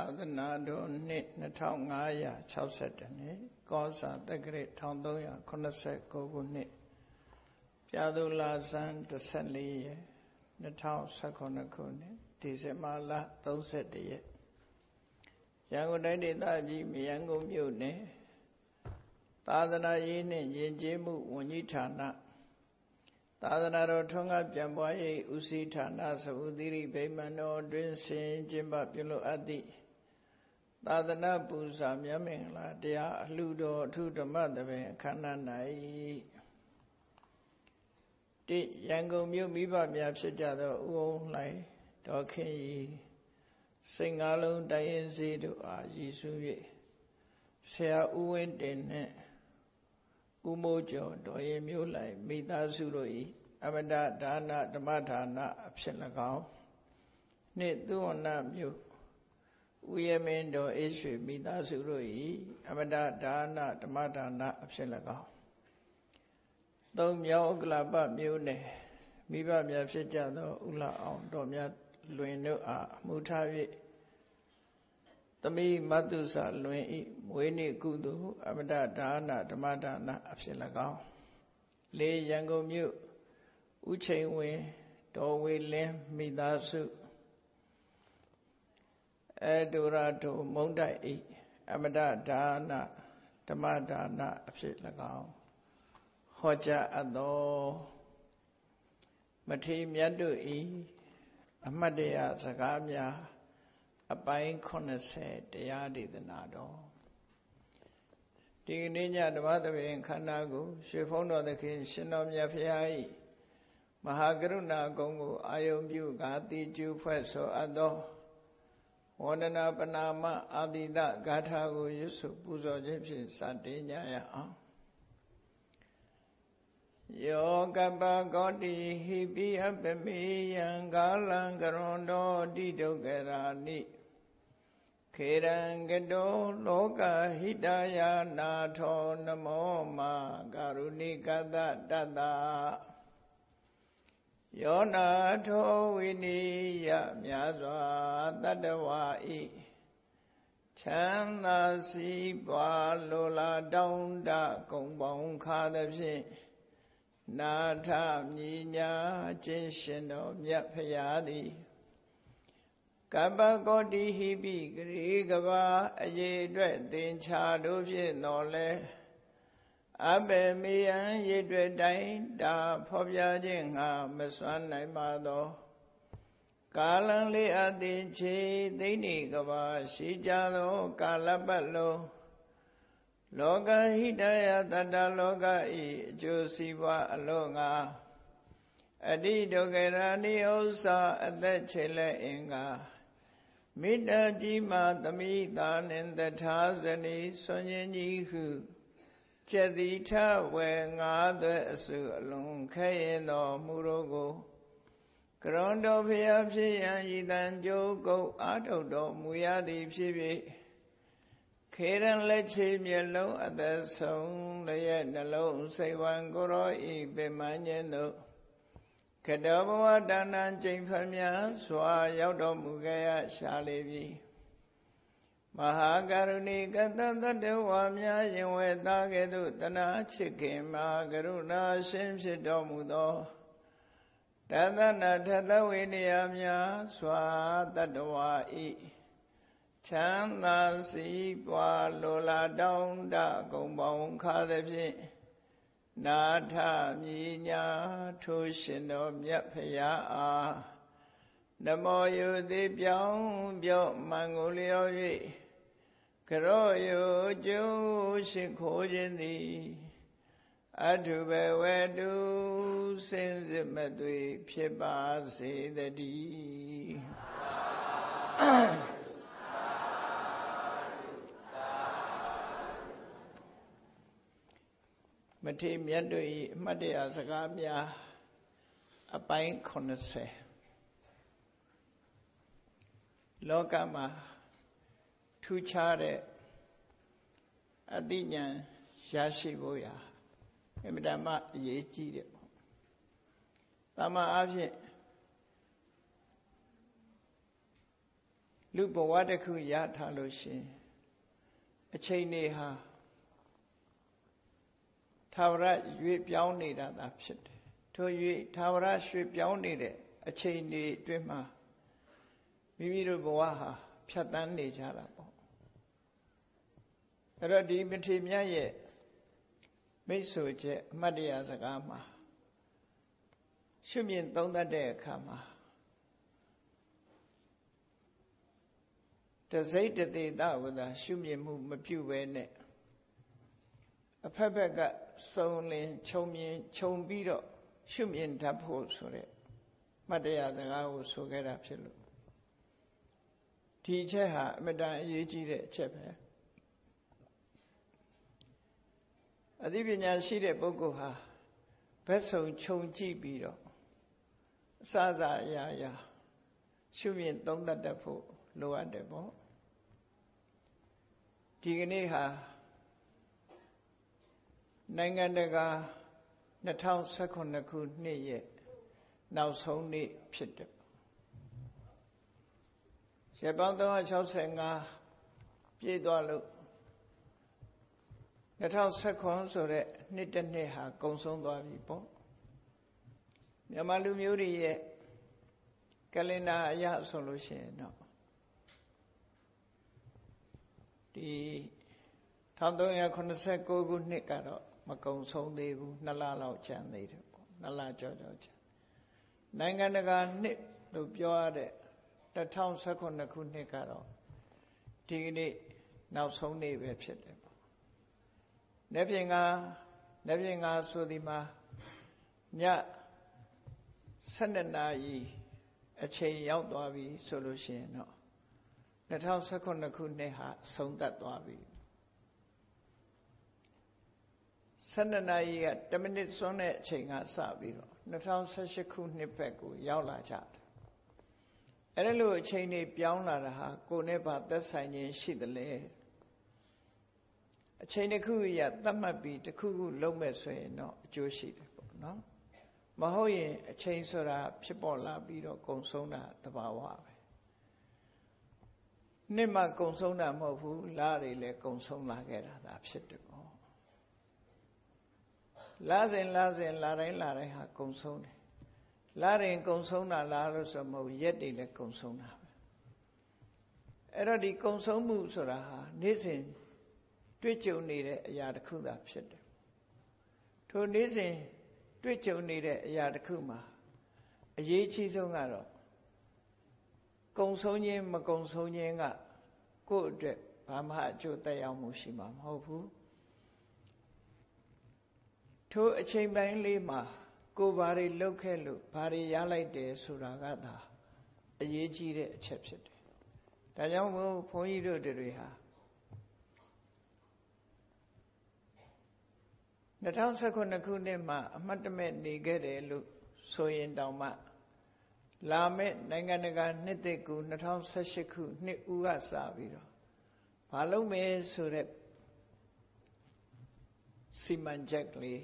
သနာတော်နှစ်2562နှစ်ကောဇာတက္ကရာ1389ခုနှစ်ပြာသူလာဇန်14ရက်2019ခုနှစ်ဒီဇင်ဘာလ31ရက်ရန်ကုန်တိုင်းဒေသကြီးမရန်ကုန်မြို့နယ်သာသနာရေးနှင့်ယဉ်ကျေးမှုဝန်ကြီးဌာနသာသနာတော်ထွန်းကားပြန်ပွားရေးဦးစီးဌာနသဗ္ဗသီရိဗိမာန်တော်တွင်ဆင်ကျင်းပပြုလုပ်အပ်သည့်သာသနာပူဇာမြတ်မင်္ဂလာတရားအလှူတော်အထုဓမ္မသဘင်အခမ်းအနား၌တိရန်ကုန်မြို့မိဘများဖြစ်ကြသောဦးအောင်လှိုင်ဒေါ်ခင်ရီစိတ်ငါးလုံးတိုင်းရင်စီတို့အားရည်စူး၍ဆရာဦးဝင်းတင်နှင့်ဦးမိုးကျော်ဒေါ်ရင်မျိုးလှိုင်မိသားစုတို့၏အမတဒါနဓမ္မဒါနအဖြစ်၎င်းနှင့်သုဝဏမြို့ဦးရမင်းတော်အေးရွှေမိသားစုတို့၏အမတဒါနဓမ္မဒါနအဖြစ်၎င်းသုံးမြောက်ဥက္ကလပမြို့နယ်မိဘများဖြစ်ကြသောဦးလှအောင်တော်မြတ်လွင်တို့အားအမှုထား၍သမီးမတုဇာလွင်ဤမွေးနေ့ကုသိုလ်အမတဒါနဓမ္မဒါနအဖြစ်၎င်းလေးရန်ကုန်မြို့ဦးချိန်ဝင်းဒေါ်ဝေလင်းမိသားစုအဒိုရာဒိုမုံတိုက်ဤအမတဒါနဓမ္မဒါနအဖြစ်၎င်းဟောကြားအပ်သောမထေရမြတ်တို့ဤအမှတ်တရစကားများအပိုင်း80တရားဒေသနာတော်ဒီကနေ့ညဓမ္မသဘင်ခန္ဓာကိုရွှေဖုံးတော်သခင်ရှင်တော်မြတ်ဖရာ၏မဟာကရုဏာဂုဏ်ကိုအာယုံပြုကာတိကျူဖွဲ့ဆိုအပ်သောဝန္ဒနာပနာမအာတိတဂါထာကိုရွတ်ဆိုပူဇော်ခြင်းဖြင့်စတင်ကြရအောင်ယောကပ္ပကောတိဟိပိအပမေယံကာလံကရွန်တော်တိဒုက္ခရာနိခေရံကတောလောကဟိတယာနာထောနမောမာကာရုဏိကတတတ္တယောနာထောဝိနိယမြာစွာတတ္တဝါဤချမ်းသာစီးပွားလိုလားတောင်းတကုံပေါင်းခါသဖြင့်နာထမြညာခြင်းရှင်တော်မြတ်ဖရာသည်ကပ္ပကောတိဟိပိဂရေကဘာအရေးအတွက်သင်္ချာတို့ဖြင့်တော်လဲအဘယ်မေယံရေတွေ့တိုင်းတာဖော်ပြခြင်းငါမစွမ်းနိုင်ပါသောကာလံလေးအသည်ချေသိဏိကဘာရှိကြသောကာလပတ်လုံးလောကဟိတယတတ္တလောကဤအကျိုးစီးပွားအလို့ငါအတိဒုက္ခရာနိဥ္စာအသက်ချေလက်အင်္ဂါမိတ္တကြီးမှသမိတာနှင့်တထာဇနီဆွန်ခြင်းကြီးဟုကျက်တိထဝေငါးသွဲအစုအလုံးခဲရင်တော်မူတော်ကိုကရွန်တော်ဖျားဖြစ်ရန်ဤတန်ကြိုးကုတ်အာထုတ်တော်မူရသည်ဖြစ်၍ခေရန်လက်ချေမျက်လုံးအသက်ဆုံးလျက်နှလုံးစိတ်ဝံကိုရောဤပင်မညင်းတို့ကတောဘဝဒါနံကျိန်ဖမြစွာရောက်တော်မူခဲ့ရရှာလေပြီမဟာကရုဏီကတတတ္တဝါများရင်ဝဲသားကဲ့သို့တနာချစ်ခင်မှာကရုဏာရှင်ဖြစ်တော်မူသောတသနာထသဝိနည်းများစွာတတ္တဝါဤချမ်းသာစီးပွားလိုလားတောင်းတကုံပေါင်းခါသဖြင့်နာထမြညာထိုးရှင်တော်မြတ်ဖရာအားနမောယုတိပြောင်းပြော့မှန်ကိုလျော်၍ကရောယုကျိုးရှိခိုးခြင်းသည်အထုဘဝတုစင်စစ်မသွေဖြစ်ပါစေတည်းမထေရမြတ်တို့၏အမှတ်တရစကားများအပိုင်း80လောကမှာထူးခြားတဲ့အသိဉာဏ်ရရှိဖို့ရာအမြဲတမ်းအရေးကြီးတယ်ပေါ့။တမန်အားဖြင့်လူဘဝတစ်ခုရထားလို့ရှင်အချိန်တွေဟာထာဝရရွေ့ပြောင်းနေတာသာဖြစ်တယ်ထို့၍ထာဝရရွှေ့ပြောင်းနေတဲ့အချိန်တွေအတွင်းမှာမိမိတို့ဘဝဟာဖြတ်သန်းနေကြတာပေါ့အဲ့တော့ဒီမထေမြတ်ရဲ့မိတ်ဆွေချက်အမှတ်တရစကားမှာရှုမြင်သုံးသပ်တဲ့အခါမှာတစိတ်တသေးတာဝဒရှုမြင်မှုမပြုဘဲနဲ့အဖက်ဖက်ကစုံလင်ခြုံပြီးတော့ရှုမြင်တတ်ဖို့ဆိုတဲ့မှတ်တရစကားကိုဆိုခဲ့တာဖြစ်လို့ဒီအချက်ဟာအမတန်အရေးကြီးတဲ့အချက်ပဲအသိပညာရှိတဲ့ပုဂ္ဂိုလ်ဟာဘက်စုံခြုံကြည့်ပြီးတော့အစအရာရှုမြင်သုံးသပ်တတ်ဖို့လိုအပ်တယ်ပေါ့ဒီကနေ့ဟာနိုင်ငံတကာ2019ခုနှစ်ရဲ့နောက်ဆုံးနေ့ဖြစ်တယ်ရက်ပေါင်း365ပြည့်သွားလို့2019ဆိုတဲ့နှစ်တစ်နှစ်ဟာကုန်ဆုံးသွားပြီပေါ့မြန်မာလူမျိုးတွေရဲ့ကလင်ဒါအရဆိုလို့ရှိရင်တော့ဒီ1389ခုနှစ်ကတော့မကုန်ဆုံးသေးဘူး2လလောက်ကျန်သေးတယ်ပေါ့2လကျော်ကျန်နိုင်ငံတကာနှစ်လို့ပြောရတဲ့2019ခုနှစ်ကတော့ဒီကနေ့နောက်ဆုံးနေ့ပဲဖြစ်တယ်ပေါ့။နေ့ပြင်ကဆိုဒီမှာည12နာရီအချိန်ရောက်သွားပြီဆိုလို့ရှိရင်တော့2019ခုနှစ်ဟာဆုံးသက်သွားပြီ12နာရီက10မိနစ်စွန်းတဲ့အချိန်ကစပြီးတော့2018ခုနှစ်ဘက်ကိုရောက်လာကြတယ်အဲ့ဒါလို့အချိန်တွေပြောင်းလာတာဟာကိုယ်နဲ့ဘာသက်ဆိုင်ခြင်းရှိသလဲအချိန်တစ်ခုရသတ်မှတ်ပြီးတစ်ခုခုလုံးမဲ့ဆိုရင်တော့အကျိုးရှိတယ်ပေါ့နော်မဟုတ်ရင်အချိန်ဆိုတာဖြစ်ပေါ်လာပြီးတော့ကုံဆုံးတာသဘာဝပဲနှစ်မှကုံဆုံးတာမဟုတ်ဘူးလတွေလည်းကုံဆုံးလာခဲ့တာဒါဖြစ်တယ်ပေါ့လတိုင်းဟာကုံဆုံးတယ်လရင်ကုံဆုံးတာလားလို့ဆိုမဟုတ်ရက်တွေလည်းကုံဆုံးတာပဲအဲ့တော့ဒီကုံဆုံးမှုဆိုတာဟာနေ့စဉ်တွေ့ကြုံနေတဲ့အရာတစ်ခုသာဖြစ်တယ်ထိုနေ့စဉ်တွေ့ကြုံနေတဲ့အရာတစ်ခုမှာအရေးကြီးဆုံးကတော့ကုံဆုံးခြင်းမကုံဆုံးခြင်းကကိုယ့်အတွက်ဘာမှအကျိုးသက်ရောက်မှုရှိမှာမဟုတ်ဘူးထိုအချိန်ပိုင်းလေးမှာကိုယ်ဘာတွေလုပ်ခဲ့လို့ဘာတွေရလိုက်တယ်ဆိုတာကသာအရေးကြီးတဲ့အချက်ဖြစ်တယ်။ဒါကြောင့်မို့ဘုန်းကြီးတို့တွေဟာ2019ခုနှစ်မှာအမှတ်တမဲ့နေခဲ့တယ်လို့ဆိုရင်တောင်မှလာမယ့်နိုင်ငံတကာနှစ်သစ်ကူ2018ခုနှစ်ဦးကစပြီးတော့ဘာလုပ်မယ်ဆိုတဲ့စီမံချက်ကလေး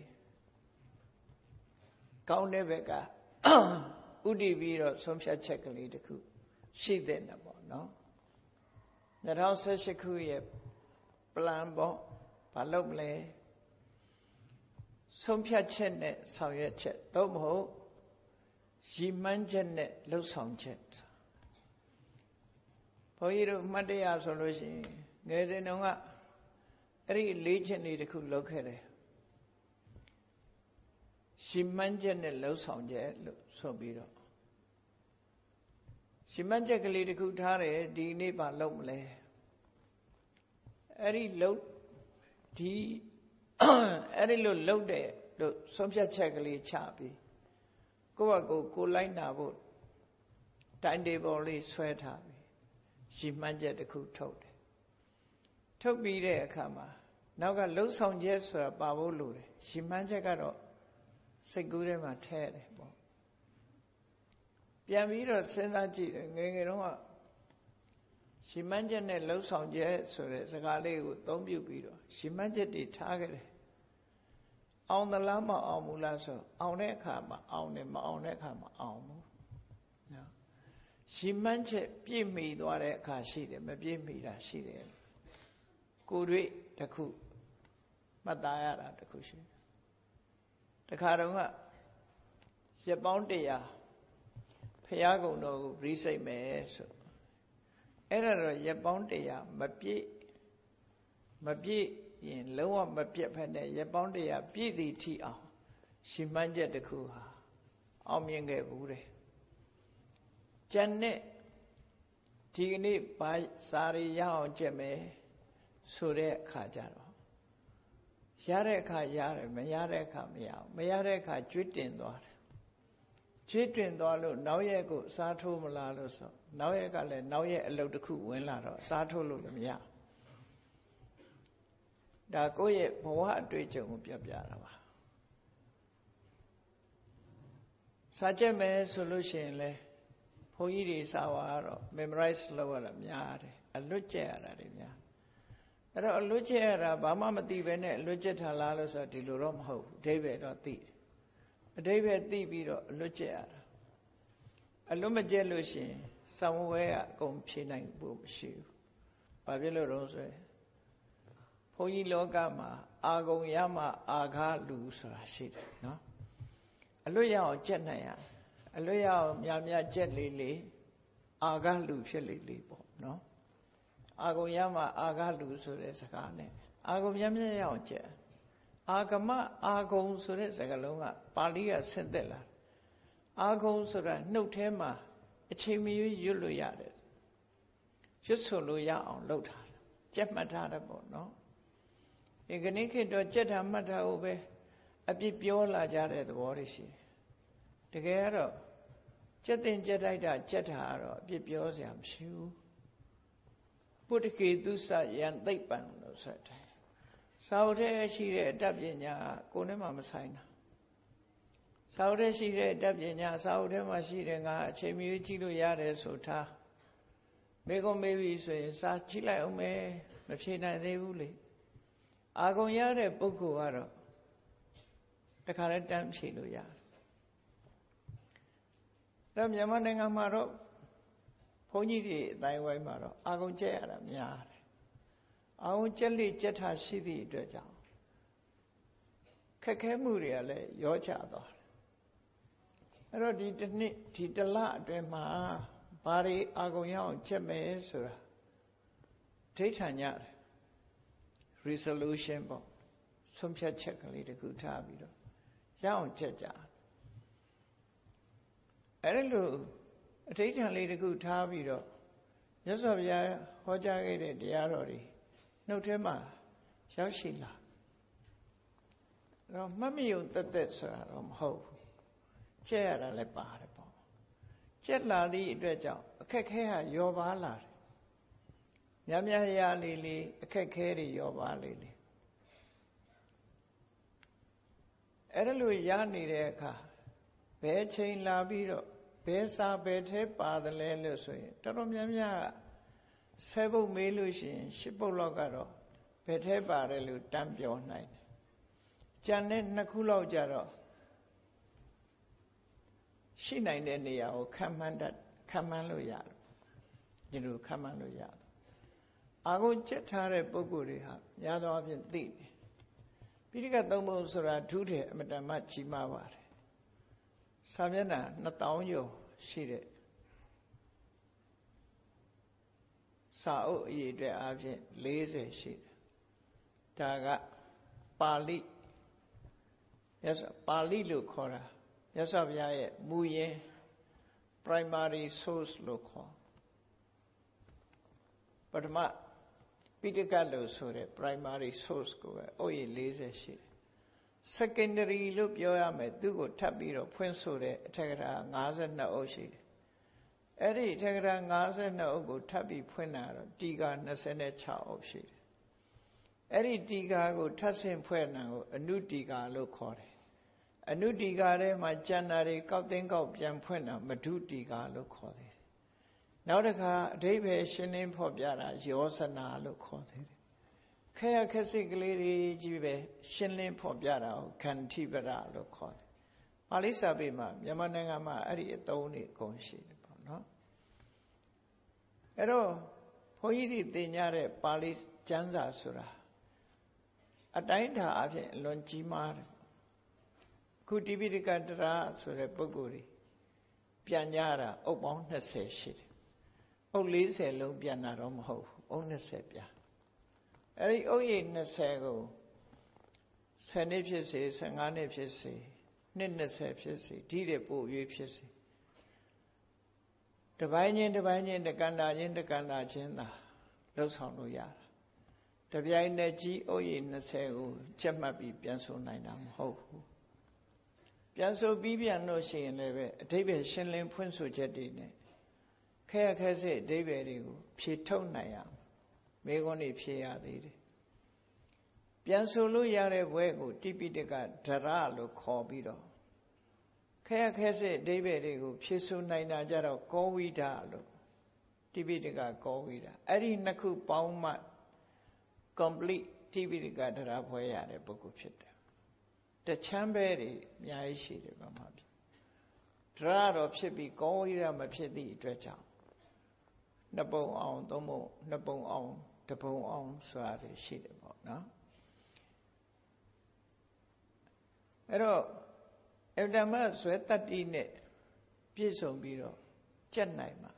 ကောင်းတဲ့ဘက်ကဥတည်ပြီးတော့ဆုံးဖြတ်ချက်ကလေးတစ်ခုရှိတဲ့နော်ပေါ့နော်2018ခုရဲ့ plan ပေါ့ဘာလုပ်မလဲဆုံးဖြတ်ချက်နဲ့ဆောင်ရွက်ချက်သို့မဟုတ်ရည်မှန်းချက်နဲ့လှုပ်ဆောင်ချက်ဘုန်းကြီးတို့မှတ်တရဆိုလို့ရှိရင်ငယ်စဉ်တုန်းကအဲ့ဒီလေးချက်နေတစ်ခုလုပ်ခဲ့တယ်ရှင်းမှန်းချက်နဲ့လှုပ်ဆောင်ချက်လို့ဆိုပြီးတော့ရှင်းမှန်းချက်ကလေးတစ်ခုထားတယ်ဒီနေ့ပါလုပ်မလဲအဲ့ဒီလို့လုပ်တဲ့လို့ဆုံးဖြတ်ချက်ကလေးချပြီးကိုယ့်ဘက်ကိုလိုက်နာဖို့တိုင်တေဘော်လေးဆွဲထားပြီးရှင်းမှန်းချက်တစ်ခုထုတ်တယ်ထုတ်ပြီးတဲ့အခါမှာနောက်ကလှုပ်ဆောင်ချက်ဆိုတာပါဖို့လိုတယ်ရှင်းမှန်းချက်ကတော့စိတ်ကူးထဲမှာထဲတယ်ပေါ့ပြန်ပြီးတော့စဉ်းစားကြည့်တယ်ငယ်တော့ကရှင်းမှန်းချက်နဲ့လှုပ်ဆောင်ချက်ဆိုတဲ့စကားလေးကိုအသုံးပြုပြီးတော့ရှင်းမှန်းချက်တွေထားခဲ့တယ်အောင်သလားမအောင်ဘူးလားဆိုအောင်တဲ့အခါမှာအောင်တယ်မအောင်တဲ့အခါမှာအောင်ဘူးနော်ရှိမှန်းချက်ပြည့်မီသွားတဲ့အခါရှိတယ်မပြည့်မီတာရှိတယ်ကိုယ်တွေ့တစ်ခုမှတ်သားရတာတစ်ခုရှိတယ်တခါတော့ကရက်ပေါင်း100ဖျားကုံတော်ကိုပြီးစိတ်မယ်ဆိုအဲ့ဒါတော့ရက်ပေါင်း100မပြည့်ရင်လုံးဝမပြတ်ဖက်နဲ့ရက်ပေါင်း100ပြည့်သည့်ထိအောင်ရှိမှန်းချက်တစ်ခုဟာအောင်မြင်ခဲ့ဘူးတဲ့ကျန်တဲ့ဒီကနေ့ဘာစာရီရအောင်ကြက်မယ်ဆိုတဲ့အခါကျတော့ရတဲ့အခါရတယ်မရတဲ့အခါမရအောင်မရတဲ့အခါကျွတ်တင်သွားတယ်ကျွတ်တင်သွားလို့နောက်ရက်ကိုစားထိုးမလားလို့ဆိုနောက်ရက်ကလည်းနောက်ရက်အလုပ်တစ်ခုဝင်လာတော့စားထိုးလို့လည်းမရဒါကိုယ့်ရဲ့ဘဝအတွေ့အကြုံကိုပြောပြတာပါစာကြက်မယ်ဆိုလို့ရှိရင်လေဘုန်းကြီးတွေစာဝါကတော့ memorize လုပ်ရတာများတယ်အလွတ်ကျက်ရတာတွေများအဲ့တော့အလွတ်ကျက်ရတာဘာမှမသိပဲနဲ့အလွတ်ကျက်ထားလားလို့ဆိုတော့ဒီလိုတော့မဟုတ်ဘူးအဓိပ္ပာယ်တော့သိတယ်အဓိပ္ပာယ်သိပြီးတော့အလွတ်ကျက်ရတာအလွတ်မကျက်လို့ရှိရင်စာဝဲကအကုန်ဖြေနိုင်ဖို့မရှိဘူးဘာဖြစ်လို့တော့ဆိုရင်ဘုန်းကြီးလောကမှာအာဂုံရမှအာဃလူဆိုတာရှိတယ်နော်အလွတ်ရအောင်ကျက်နိုင်ရအလွတ်ရအောင်များကျက်လေးအာဃလူဖြစ်လေးပေါ့နော်အာဂုံရမှအာဃလူဆိုတဲ့စကားနဲ့အာဂုံများရအောင်ကျက်အာဂမအာဂုံဆိုတဲ့စကားလုံးကပါဠိကဆင့်သက်လာအာဂုံဆိုတာနှုတ်ထဲမှာအချိန်မရွေးရွတ်လို့ရတယ်ရွတ်ဆိုလို့ရအောင်လုပ်ထားတယ်ကျက်မှတ်ထားတယ်ပေါ့နော်ဒီကနေ့ခေတ်တော့ကျက်တာမှတ်ထားဖို့ပဲအပြစ်ပြောလာကြတဲ့သဘောတွေရှိတယ်တကယ်ကတော့ကျက်တင်ကျက်တိုက်တာကျက်တာကတော့အပြစ်ပြောစရာမရှိဘူးပုတ္တကေတုစယံသိပ္ပံလို့ဆိုတယ်စာအုပ်ထဲရှိတဲ့အတတ်ပညာကိုယ်နဲ့မှမဆိုင်တာစာအုပ်ထဲရှိတဲ့အတတ်ပညာစာအုပ်ထဲမှာရှိတဲ့ငါအချိန်မီကြည့်လို့ရတယ်ဆိုထားမေကုံမေးပြီဆိုရင်စာကြည့်လိုက်အောင်မယ်မဖြေနိုင်သေးဘူးလေအာဂုံရတဲ့ပုဂ္ဂိုလ်ကတော့တခါတည်းတန်းဖြေလို့ရတယ်တော့မြန်မာနိုင်ငံမှာတော့ဘုန်းကြီးတွေအတိုင်းဝိုင်းမှာတော့အာဂုံကျက်ရတာများတယ်အာဂုံကျက်လေကျက်ထားရှိသည့်အတွက်ကြောင့်ခက်ခဲမှုတွေကလည်းရောချသွားတယ်အဲ့တော့ဒီတစ်နှစ်ဒီတစ်လအတွင်းမှာဘာတွေအာဂုံရအောင်ကျက်မယ်ဆိုတာဒိဋ္ဌာန်ကြတယ် resolution ပေါ့ဆုံးဖြတ်ချက်ကလေးတစ်ခုထားပြီးတော့ရအောင်ကျက်ကြအဲ့လိုအဋ္ဌံလေးတစ်ခုထားပြီးတော့မြတ်စွာဘုရားဟောကြားခဲ့တဲ့တရားတော်တွေနှုတ်ထဲမှာရောက်ရှိလာအဲ့တော့မှတ်မိုံသက်ဆိုတာတော့မဟုတ်ဘူးကျက်ရတာလည်းပါတယ်ပေါ့ကျက်လာသည့်အတွက်ကြောင့်အခက်ခဲဟာရောပါလာတယ်များရလေးအခက်ခဲတွေရောပါလေးအဲ့ဒါလိုရနေတဲ့အခါဘယ်ချိန်လာပြီးတော့ဘယ်စာဘယ်ထဲပါတယ်လဲလို့ဆိုရင်တော်တော်များ10ပုဒ်မေးလို့ရှိရင်10ပုဒ်လောက်ကတော့ဘယ်ထဲပါတယ်လို့တန်းပြောနိုင်တယ်။ကျန်တဲ့2ခုလောက်ကြတော့ရှိနိုင်တဲ့နေရာကိုခံမှန်းလို့ရတယ်။ဒီလိုခံမှန်းလို့ရတယ်။အာဂုံကျက်ထားတဲ့ပုဂ္ဂိုလ်တွေဟာများသောအားဖြင့်သိတယ်။ပိဋကသုံးပုံဆိုတာထူးတယ်အမတန်မှကြီးမားပါတယ်။စာမျက်နှာ2000ကျော်ရှိတဲ့စာအုပ်အရေးအတွက်အားဖြင့်40ရှိတယ်။ဒါကပါဠိပါဠိလို့ခေါ်တာမြတ်စွာဘုရားရဲ့မူရင်း primary source လို့ခေါ်ပထမပိဋကလို့ဆိုတဲ့ primary source ကိုပဲအုပ်ရည်40ရှိတယ် secondary လို့ပြောရမယ်သူကိုထပ်ပြီးတော့ဖွင့်ဆိုတဲ့အထက်ကထာ52အုပ်ရှိတယ်အဲ့ဒီအထက်ကထာ52အုပ်ကိုထပ်ပြီးဖွင့်တာတော့တီဃ26အုပ်ရှိတယ်အဲ့ဒီတီဃကိုထပ်ဆင့်ဖွဲ့တာကိုအနုတီဃလို့ခေါ်တယ်အနုတီဃထဲမှာကျန်တာတွေကောက်သိန်းကောက်ပြန်ဖွင့်တာမဓုတီဃလို့ခေါ်တယ်နောက်တစ်ခါအဓိပ္ပာယ်ရှင်းလင်းဖော်ပြတာယောဇနာလို့ခေါ်တယ်ခက်ရခက်စစ်ကလေးတွေကြီးပဲရှင်းလင်းဖော်ပြတာကိုခန္တိပရလို့ခေါ်တယ်ပါဠိစာပေမှာမြန်မာနိုင်ငံမှာအဲ့ဒီအသုံးတွေအကုန်ရှိတယ်ပေါ့နော်အဲ့တော့ဘုန်းကြီးတွေသင်ကြတဲ့ပါဠိကျမ်းစာဆိုတာအတိုင်းတာအဖြစ်အလွန်ကြီးမားတယ်ခုတိပိဋကတရဆိုတဲ့ပုဂ္ဂိုလ်တွေပြန်ကြတာအုပ်ပေါင်း20ရှိတယ်အုပ်40လုံးပြန်တာတော့မဟုတ်ဘူးအုပ်20ပြန်အဲ့ဒီအုပ်ရည်20ကို10နှစ်ဖြစ်စေ15နှစ်ဖြစ်စေနှစ်20ဖြစ်စေဒီတဲ့ပို့၍ဖြစ်စေတပိုင်းချင်းတပိုင်းချင်းတက္ကန္တာချင်းတက္ကန္တာချင်းသာလှုပ်ဆောင်လို့ရတာတပြိုင်တည်းကြီးအုပ်ရည်20ကိုချက်မှတ်ပြီးပြန်ဆိုနိုင်တာမဟုတ်ဘူးပြန်ဆိုပြီးပြန်လို့ရှိရင်လည်းပဲအဓိပ္ပာယ်ရှင်းလင်းဖွင့်ဆိုချက်တွေနဲ့ခဲခဲစစ်အဓိပ္ပာယ်တွေကိုဖြေထုတ်နိုင်ရမေခွန်းတွေဖြေရသေးတယ်ပြန်ဆိုလို့ရတဲ့ဘွဲကိုတိပိဋကဒရလို့ခေါ်ပြီးတော့ခဲခဲစစ်အဓိပ္ပာယ်တွေကိုဖြေဆိုနိုင်တာကြတော့ကောဝိဒလို့တိပိဋကကောဝိဒအဲ့ဒီနှစ်ခုပေါင်းမှ complete တိပိဋကဒရဘွဲရတဲ့ပုဂ္ဂိုလ်ဖြစ်တယ်တချမ်းပဲတွေအများကြီးရှိတယ်ဗမာပြည်ဒရတော့ဖြစ်ပြီးကောဝိဒမဖြစ်သည့်အတွက်ကြောင့်နှစ်ပုံအောင်သုံးပုံနှစ်ပုံအောင်တစ်ပုံအောင်ဆိုတာတွေရှိတယ်ပေါ့နော်အဲ့တော့အဗ္ဗဓမ္မဇွဲတတ္တိနဲ့ပြည့်စုံပြီးတော့ကြက်နိုင်မှာ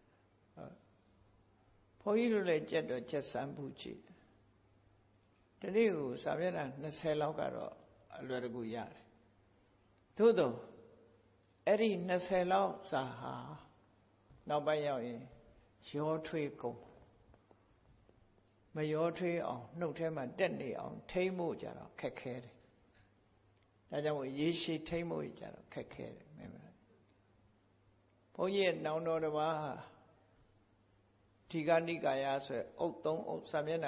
ဘုန်းကြီးတို့လည်းကြက်တော့ကြက်စမ်းမှုကြည့်တနေ့ကိုစာမျက်နှာ20လောက်ကတော့အလွယ်တကူရတယ်သို့တော့အဲ့ဒီ20လောက်စာဟာနောက်ပိုင်းရောက်ရင်ရောထွေးကုန်မရောထွေးအောင်နှုတ်ထဲမှာတက်နေအောင်ထိမ့်ဖို့ကြတော့ခက်ခဲတယ်ဒါကြောင့်ရေရှည်ထိမ့်ဖို့ကြတော့ခက်ခဲတယ်မင်းမလားဘုန်းကြီးရဲ့နောင်တော်တစ်ပါးဟာဒီကနိကာယဆိုအုပ်3အုပ်စာမျက်နှာ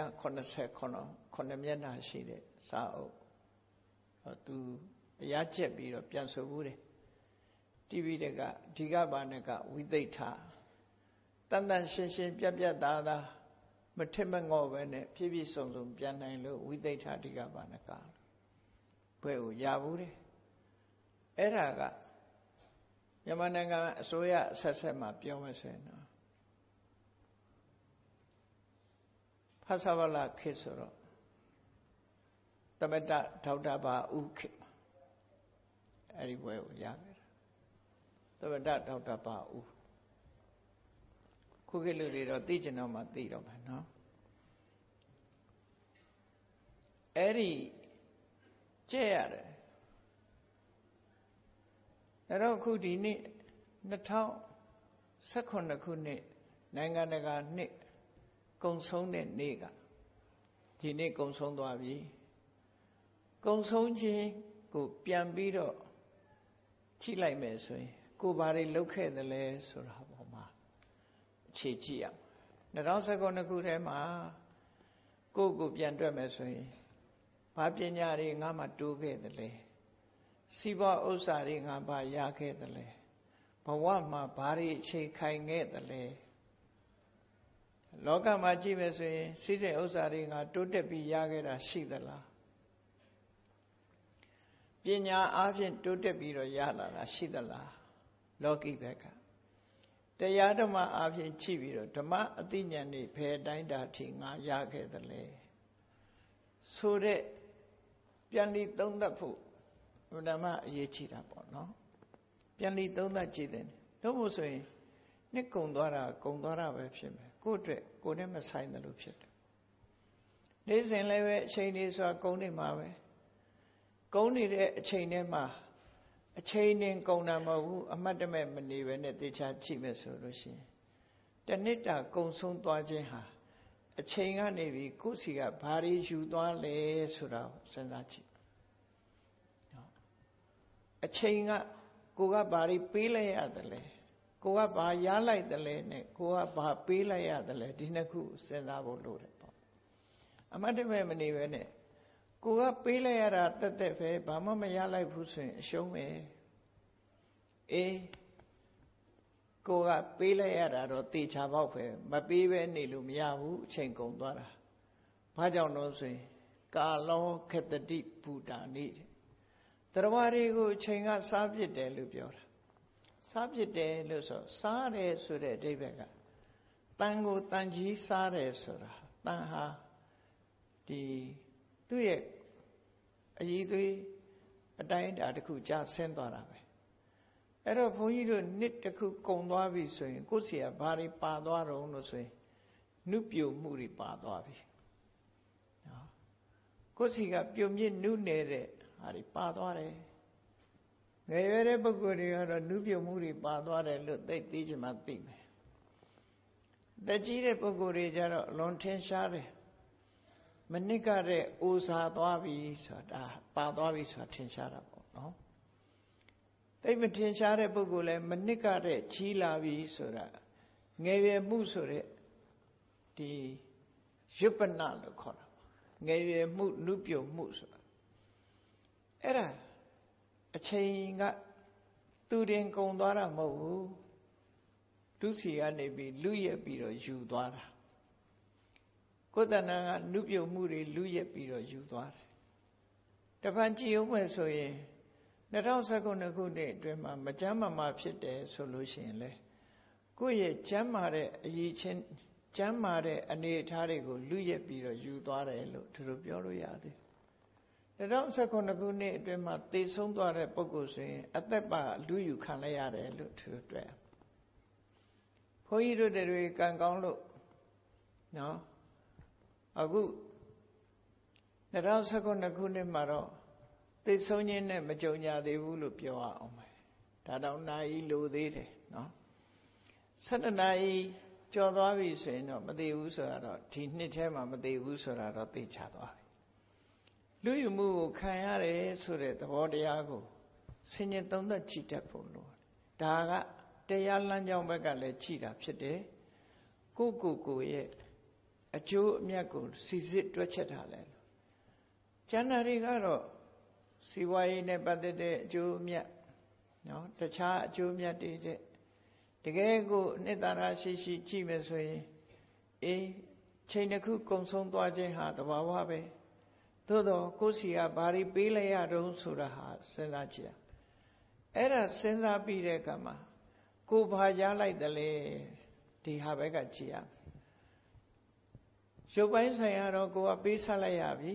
989မျက်နှာရှိတဲ့စာအုပ်သူအရာကျက်ပြီးတော့ပြန်ဆိုဘူးတယ်တိပိဋကဒီကဘာနကဝိသိဋ္ဌတန်တန်ရှင်းရှင်းပြတ်ပြတ်သားသားမထစ်မငော့ပဲနဲ့ဖြည်းဖြည်းစုံစုံပြန်နိုင်လို့ဝိသိဋ္ဌဒီကဘာနကဘွဲကိုရဘူးတယ်အဲ့ဒါကမြန်မာနိုင်ငံအစိုးရအဆက်ဆက်မှာပြောမယ်ဆိုရင်တော့ဖဆဝလခေတ်ဆိုတော့သမတဒေါက်တာဘာဥခေတ်အဲ့ဒီဘွဲကိုရခဲ့တာသမတဒေါက်တာဘာဥခုခေတ်လူတွေတော့သိကျင်တော့မှသိတော့မယ်နော်အဲ့ဒီကျဲ့ရတယ်အဲ့တော့ခုဒီနေ့2018ခုနှစ်နိုင်ငံတကာနှစ်ကုံဆုံးတဲ့နေ့ကဒီနေ့ကုံဆုံးသွားပြီကုံဆုံးခြင်းကိုပြန်ပြီးတော့ကြည့်လိုက်မယ်ဆိုရင်ကိုဘာတွေလုပ်ခဲ့သလဲဆိုတာပေါ်မှာအခြေကြည့်ရ2019ခုထဲမှာကိုပြန်တွက်မယ်ဆိုရင်ဘာပညာတွေငါမှတိုးခဲ့သလဲစီးပွားဥစ္စာတွေငါဘာရခဲ့သလဲဘဝမှာဘာတွေအခြေခိုင်ခဲ့သလဲလောကမှာကြည့်မယ်ဆိုရင်စိစိဥစ္စာတွေငါတိုးတက်ပြီးရခဲ့တာရှိသလားပညာအားဖြင့်တိုးတက်ပြီးတော့ရလာတာရှိသလားလောကီဘက်ကတရားဓမ္မအားဖြင့်ကြည့်ပြီးတော့ဓမ္မအသိဉာဏ်တွေဘယ်တိုင်းတာထိငါရခဲ့သလဲဆိုတဲ့ပြန်ပြီးသုံးသပ်ဖို့ဓမ္မအရေးကြီးတာပေါ့နော်ပြန်ပြီးသုံးသပ်ကြည့်တယ်လို့မို့ဆိုရင်နှစ်ကုံသွားတာပဲဖြစ်မယ်ကိုယ့်အတွက်ကိုယ်နဲ့မဆိုင်တယ်လို့ဖြစ်တယ်နေ့စဉ်လည်းပဲအချိန်လေးဆိုတာကုံနေမှာပဲကုံနေတဲ့အချိန်ထဲမှာအချိန်နဲ့ကုံတာမဟုတ်ဘူးအမှတ်တမဲ့မနေပဲနဲ့တေချာကြည့်မယ်ဆိုလို့ရှိရင်တဏိတကုံဆုံးသွားခြင်းဟာအချိန်ကနေပြီးကိုယ့်စီကဘာတွေယူသွားလဲဆိုတာစဉ်းစားကြည့်အချိန်ကကိုကဘာတွေပေးလိုက်ရတယ်လဲကိုကဘာရလိုက်တယ်လဲနဲ့ကိုကဘာပေးလိုက်ရတယ်လဲဒီနှစ်ခုစဉ်းစားဖို့လိုတယ်ပေါ့အမှတ်တမဲ့မနေပဲနဲ့ကိုကပေးလိုက်ရတာတက်တက်ပဲဘာမှမရလိုက်ဘူးဆိုရင်အရှုံးပဲအေးကိုကပေးလိုက်ရတာတော့တေချာပေါက်ပဲမပေးပဲနေလို့မရဘူးအချိန်ကုန်သွားတာဘာကြောင့်လို့ဆိုရင်ကာလောခတတိဘူတာနိတရားတွေကိုအချိန်ကစားပစ်တယ်လို့ပြောတာစားပစ်တယ်လို့ဆိုစားတယ်ဆိုတဲ့အဓိပ္ပာယ်ကတန်ကိုတန်ကြီးစားတယ်ဆိုတာတန်ဟာဒီသူ့ရဲ့အည်သွေးအတိုင်းအတာတစ်ခုကျဆင်းသွားတာပဲအဲ့တော့ဘုန်းကြီးတို့နှစ်တစ်ခုကုံသွားပြီဆိုရင်ကိုယ်စီကဘာတွေပါသွားတော့လို့ဆိုရင်နုပြိုမှုတွေပါသွားပြီနော်ကိုယ်စီကပြုံမြင့်နုနေတဲ့ဟာတွေပါသွားတယ်ငယ်ရွယ်တဲ့ပုဂ္ဂိုလ်တွေကတော့နုပြိုမှုတွေပါသွားတယ်လို့သိချင်မှသိမယ်တက်ကြီးတဲ့ပုဂ္ဂိုလ်တွေကြတော့အလွန်ထင်ရှားတယ်မနစ်ကတဲ့အိုစာသွားပြီဆိုတာပါသွားပြီဆိုတာထင်ရှားတာပေါ့နော်သိမထင်ရှားတဲ့ပုဂ္ဂိုလ်လည်းမနစ်ကတဲ့ကြီးလာပြီဆိုတာငယ်ရွယ်မှုဆိုတဲ့ဒီရွပနလို့ခေါ်တာငယ်ရွယ်မှုနုပြိုမှုဆိုတာအဲ့ဒါအချိန်ကသူတင်ကုံသွားတာမဟုတ်ဘူးသူစီကနေပြီးလူရက်ပြီးတော့ယူသွားတာကိုယ်တဏ္ဍာကနုပြုတ်မှုတွေလူရက်ပြီးတော့ယူသွားတယ်တပံကြည်အောင်မယ်ဆိုရင်2019ခုနှစ်အတွင်းမှာမကျမ်းမာဖြစ်တယ်ဆိုလို့ရှိရင်လေကိုယ့်ရဲ့ကျမ်းမာတဲ့အရေးချင်းကျမ်းမာတဲ့အနေအထားတွေကိုလူရက်ပြီးတော့ယူသွားတယ်လို့သူတို့ပြောလို့ရသည်2019ခုနှစ်အတွင်းမှာသေဆုံးသွားတဲ့ပုဂ္ဂိုလ်ဆိုရင်အသက်ပါလူယူခံလိုက်ရတယ်လို့သူတို့တွေ့ဘုန်းကြီးတို့တွေကံကောင်းလို့နော်အခု2019ခုနှစ်မှာတော့သေဆုံးခြင်းနဲ့မကြုံကြသေးဘူးလို့ပြောရအောင်ပဲဒါတောင်နာရီလိုသေးတယ်နော်17နာရီကျော်သွားပြီဆိုရင်တော့မသေးဘူးဆိုတာတော့ဒီနှစ်ထဲမှာမသေးဘူးဆိုတာတော့သိချသွားပြီလူယူမှုကိုခံရတယ်ဆိုတဲ့သဘောတရားကိုဆင်ញင်သုံးသပ်ကြည့်တတ်ဖို့လိုဒါကတရားလမ်းကြောင်းဘက်ကလည်းကြည်တာဖြစ်တယ်ကိုရဲ့အကျိုးအမြတ်ကိုစီစစ်တွက်ချက်ထားလဲကျန်တာတွေကတော့စီဝါရေးနဲ့ပတ်သက်တဲ့အကျိုးအမြတ်နော်တခြားအကျိုးအမြတ်တွေတဲ့တကယ်ကိုအနှစ်သာရရှိကြည့်မယ်ဆိုရင်ချိန်တစ်ခုကုံဆုံးသွားခြင်းဟာသဘာဝပဲသို့တော့ကိုယ်စီကဘာတွေပေးလိုက်ရတုံးဆိုတာဟာစဉ်းစားကြည့်အဲ့ဒါစဉ်းစားပြီးတဲ့အခါမှာကိုဘာရလိုက်တယ်လေဒီဟာဘက်ကကြည့်ရရုပ်ပိုင်းဆိုင်ရာတော့ကိုကပေးဆက်လိုက်ရပြီ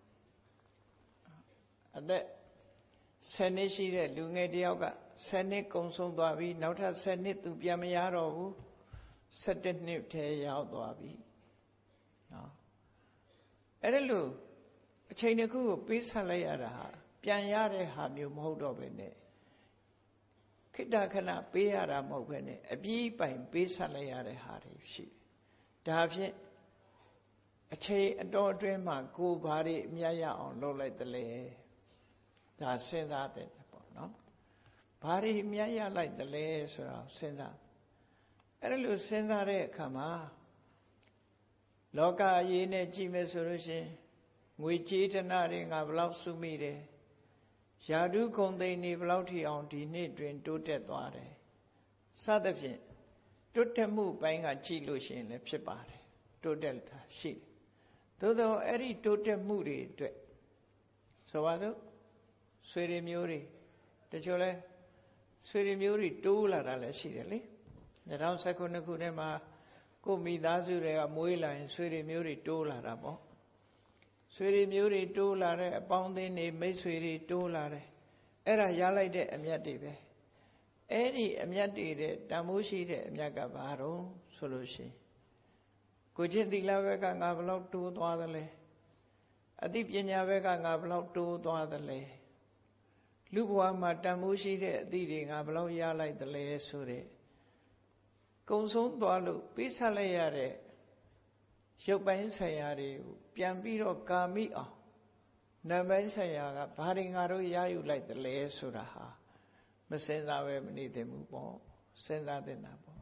အသက်10နှစ်ရှိတဲ့လူငယ်တယောက်က10နှစ်ကုံဆုံးသွားပြီနောက်ထပ်10နှစ်သူပြန်မရတော့ဘူး17နှစ်ထဲရောက်သွားပြီနော်အဲ့ဒါလို့အချိန်တစ်ခုကိုပေးဆက်လိုက်ရတာဟာပြန်ရတဲ့ဟာမျိုးမဟုတ်တော့ဘဲနဲ့ခိတ္တခဏပေးရတာမဟုတ်ဘဲနဲ့အပြီးပိုင်ပေးဆက်လိုက်ရတဲ့ဟာတွေရှိတယ်ဒါဖြင့်အချိန်အတော်အတွင်းမှာကိုယ်ဘာတွေအမြတ်ရအောင်လုပ်လိုက်သလဲဒါစဉ်းစားတဲ့ပေါ့နော်ဘာတွေအမြတ်ရလိုက်သလဲဆိုတော့စဉ်းစားအဲ့ဒါလို့စဉ်းစားတဲ့အခါမှာလောကအရေးနဲ့ကြည့်မယ်ဆိုလို့ရှိရင်ငွေကြေးတနာတွေငါဘယ်လောက်စုမိတယ်ယာဓုဂုံသိန်းနေဘယ်လောက်ထိအောင်ဒီနှစ်တွင်တိုးတက်သွားတယ်စသဖြင့်တိုးတက်မှုပိုင်းကကြည့်လို့ရှိရင်လည်းဖြစ်ပါတယ်တိုးတက်တာရှိတယ်သို့သောအဲ့ဒီတိုးတက်မှုတွေအတွက်ဆိုပါစို့ဆွေတွေမျိုးတွေတချို့လဲဆွေတွေမျိုးတွေတိုးလာတာလည်းရှိတယ်လေ2019ခုနှစ်မှာကိုမိသားစုတွေကမွေးလာရင်ဆွေတွေမျိုးတွေတိုးလာတာပေါ့ဆွေတွေမျိုးတွေတိုးလာတဲ့အပေါင်းအသင်းတွေမိတ်ဆွေတွေတိုးလာတယ်အဲ့ဒါရလိုက်တဲ့အမြတ်တွေပဲအဲ့ဒီအမြတ်တွေတဲ့တန်ဖိုးရှိတဲ့အမြတ်ကဘာတော့ဆိုလို့ရှိရင်ကိုချင်းသီလဘက်ကငါဘယ်လောက်တိုးသွားသလဲအသိပညာဘက်ကငါဘယ်လောက်တိုးသွားသလဲလူဘဝမှာတန်ဖိုးရှိတဲ့အသည့်တွေငါဘယ်လောက်ရလိုက်သလဲဆိုတဲ့ကုံဆုံးသွားလို့ပေးဆက်လိုက်ရတဲ့ရုပ်ပိုင်းဆိုင်ရာတွေကိုပြန်ပြီးတော့ကာမိအောင်နာမ်ပိုင်းဆိုင်ရာကဘာတွေငါတို့ရယူလိုက်သလဲဆိုတာဟာမစင်စားပဲမနေသင့်ဘူးပေါ့စဉ်းစားသင့်တာပေါ့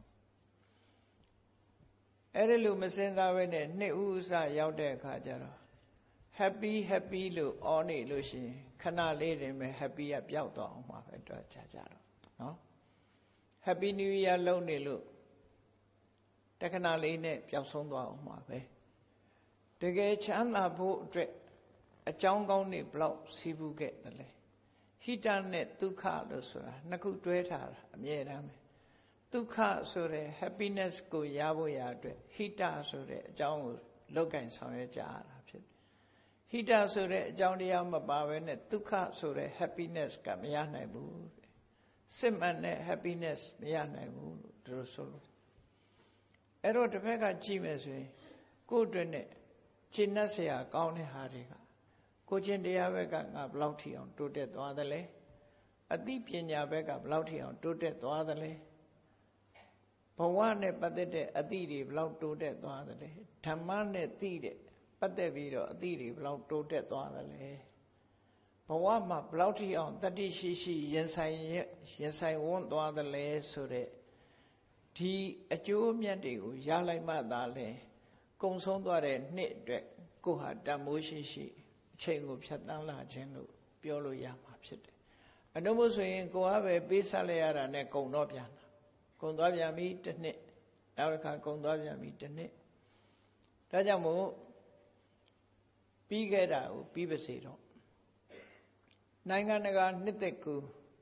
အဲ့ဒီလိုမစင်စားပဲနဲ့နှစ်ဥစရောက်တဲ့အခါကျတော့ happy လို့အော်နေလို့ရှိရင်ခဏလေးတင်ပဲ happy ကပျောက်သွားအောင်မှာပဲတော့ကြတော့နော် happy new year လုံးနေလို့တခဏလေးနဲ့ပျောက်ဆုံးသွားအောင်မှာပဲတကယ်ချမ်းသာဖို့အတွက်အကြောင်းကောင်းတွေဘလောက်စီးပူးခဲ့တယ်လဲဟိတနဲ့ဒုက္ခလို့ဆိုတာနှစ်ခုတွဲထားတာအမြဲတမ်းပဲဘဒုက္ခဆိုတဲ့ happiness ကိုရဖို့ရအတွက်ဟိတဆိုတဲ့အကြောင်းကိုလောက်ကင်ဆောင်ရွက်ကြရတာဖြစ်တယ်ဟိတဆိုတဲ့အကြောင်းတရားမပါဘဲနဲ့ဒုက္ခဆိုတဲ့ happiness ကမရနိုင်ဘူးစစ်မှန်တဲ့ happiness မရနိုင်ဘူးလို့သူတို့ဆိုလို့အဲ့တော့တစ်ဖက်ကကြည့်မယ်ဆိုရင်ကိုယ့်အတွက်နဲ့ရှင်းနှက်เสียကောင်းတဲ့ဟာတွေကကိုချင်းတရားဘက်ကငါဘလောက်ထိအောင်တိုးတက်သွားသလဲအသိပညာဘက်ကဘလောက်ထိအောင်တိုးတက်သွားသလဲဘဝနဲ့ပတ်သက်တဲ့အသိတွေဘလောက်တိုးတက်သွားသလဲဓမ္မနဲ့သိတဲ့ပတ်သက်ပြီးတော့အသိတွေဘလောက်တိုးတက်သွားသလဲဘဝမှာဘလောက်ထိအောင်တတိရှိရှိရင်ဆိုင်ဝန်းသွားသလဲဆိုတဲ့ဒီအကျိုးအမြတ်တွေကိုရလိုက်မှသာလဲကုံဆုံးသွားတဲ့နှစ်အတွက်ကိုဟာတန်မိုးရှိရှိအချိန်ကိုဖြတ်တန်းလာခြင်းလို့ပြောလို့ရမှာဖြစ်တယ်အနုမို့ဆိုရင်ကိုကပဲပေးဆက်လိုက်ရတာနဲ့ကုံတော့ပြန်တာကုံသွားပြန်ပြီတစ်နှစ်နောက်တစ်ခါကုံသွားပြန်ပြီတစ်နှစ်ဒါကြောင့်မို့ပြီးခဲ့တာကိုပြီးပါစေတော့နိုင်ငံတကာနှစ်သက်ကူ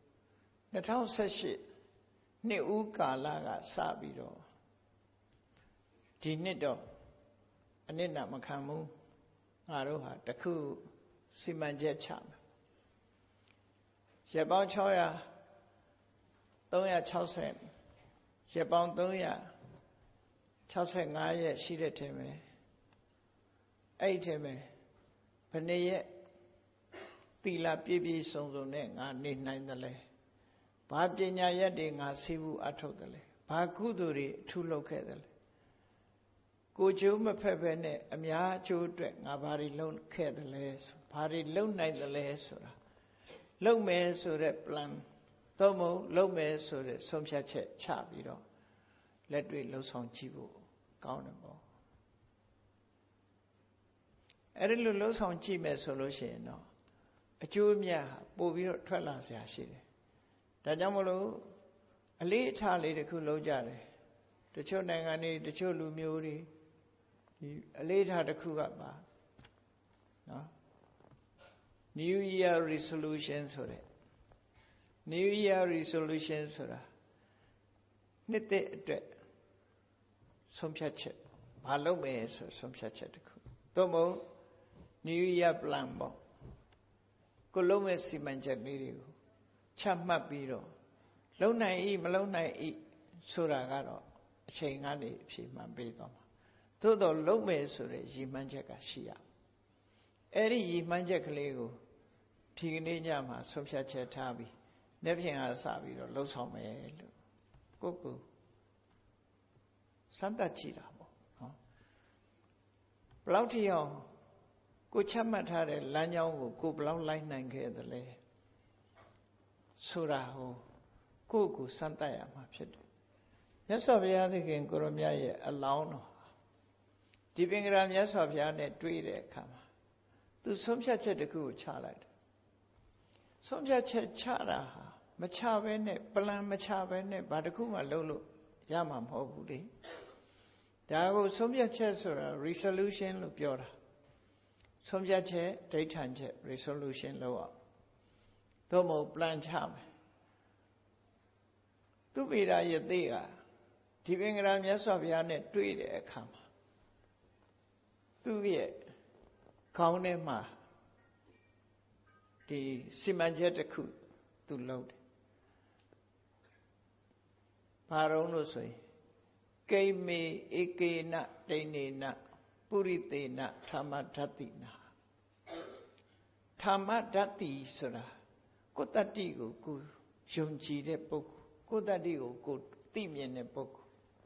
2018နှစ်ဦးကာလကစပြီးတော့ဒီနှစ်တော့အနစ်နာမခံဘူးငါတို့ဟာတခုစီမံချက်ချမယ်ရက်ပေါင်း360ရက်ပေါင်း365ရက်ရှိတဲ့ထဲမှာအဲ့ဒီထဲမှာဘယ်နှစ်ရက်သီလပြည့်ပြည့်စုံစုံနဲ့ငါနေနိုင်တယ်လဲဘာပညာရက်တွေငါစီးပူးအထုတ်တယ်လဲဘာကုသိုလ်တွေအထူးလုပ်ခဲ့တယ်လဲကိုကျိုးမဖက်ဖက်နဲ့အများအကျိုးအတွက်ငါဘာတွေလုပ်ခဲ့တယ်လဲဘာတွေလုပ်နိုင်တယ်လဲဆိုတာလုပ်မယ်ဆိုတဲ့ plan သို့မဟုတ်လုပ်မယ်ဆိုတဲ့ဆုံးဖြတ်ချက်ချပြီးတော့လက်တွေ့လှုပ်ဆောင်ကြည့်ဖို့ကောင်းတယ်ပေါ့အဲ့ဒီလိုလှုပ်ဆောင်ကြည့်မယ်ဆိုလို့ရှိရင်တော့အကျိုးအမြတ်ပို့ပြီးတော့ထွက်လာစရာရှိတယ်ဒါကြောင့်မလို့အလေးအထားလေးတစ်ခုလုပ်ကြတယ်တချို့နိုင်ငံတွေတချို့လူမျိုးတွေဒီအလေးထားတစ်ခုကပါနော် New Year Resolution ဆိုတဲ့ New Year Resolution ဆိုတာနှစ်သက်အတွက်ဆုံးဖြတ်ချက်ဘာလုပ်မယ်ဆိုဆုံးဖြတ်ချက်တစ်ခုသို့မဟုတ် New Year Plan ပေါ့ကိုလုံးမဲ့စီမံချက်လေးတွေကိုချမှတ်ပြီးတော့လုံနိုင်၏မလုံနိုင်၏ဆိုတာကတော့အချိန်ကနေအဖြေမှန်ပေးသွားမှာသို့တော့လုံမယ်ဆိုတဲ့ရည်မှန်းချက်ကရှိရအဲ့ဒီရည်မှန်းချက်ကလေးကိုဒီကနေ့ညမှာဆုံးဖြတ်ချက်ထားပြီးနေ့ဖြင့်အားစပြီးတော့လှုပ်ဆောင်မယ်လို့ကိုကိုစမ်းသပ်ကြည့်တာပေါ့နော်ဘယ်လောက်ထိအောင်ကိုချမှတ်ထားတဲ့လမ်းကြောင်းကိုဘယ်လောက်လိုက်နိုင်ခဲ့သလဲဆိုတာကိုကိုစမ်းသပ်ရမှာဖြစ်တယ်မြတ်စွာဘုရားသခင်ကိုရမြတ်ရဲ့အလောင်းတော်ဒီပင်္ဂရာမြတ်စွာဘုရားနဲ့တွေ့တဲ့အခါမှာသူဆုံးဖြတ်ချက်တစ်ခုကိုချလိုက်တယ်ဆုံးဖြတ်ချက်ချတာဟာမချဘဲနဲ့ပလန်မချဘဲနဲ့ဘာတစ်ခုမှလုပ်လို့ရမှာမဟုတ်ဘူးလေဒါကိုဆုံးဖြတ်ချက်ဆိုတာ resolution လို့ပြောတာဆုံးဖြတ်ချက်ဒိဋ္ဌံချက် resolution လို့အောင်သို့မဟုတ် plan ချမယ်သူပိရာယသိကဒီပင်္ဂရာမြတ်စွာဘုရားနဲ့တွေ့တဲ့အခါမှာသူ့ရဲ့ခေါင်းထဲမှာဒီစီမံချက်တစ်ခုသူလုပ်တယ်ဘာတော့လို့ဆိုရင်ကိမေဧကေနတိနေနပုရိသေနဓမ္မဓတ္တိနာဓမ္မဓတ္တိဆိုတာကိုယ်တတ္တိကိုကိုယုံကြည်တဲ့ပုဂ္ဂိုလ်ကိုယ်တတ္တိကိုကိုသိမြင်တဲ့ပုဂ္ဂိုလ်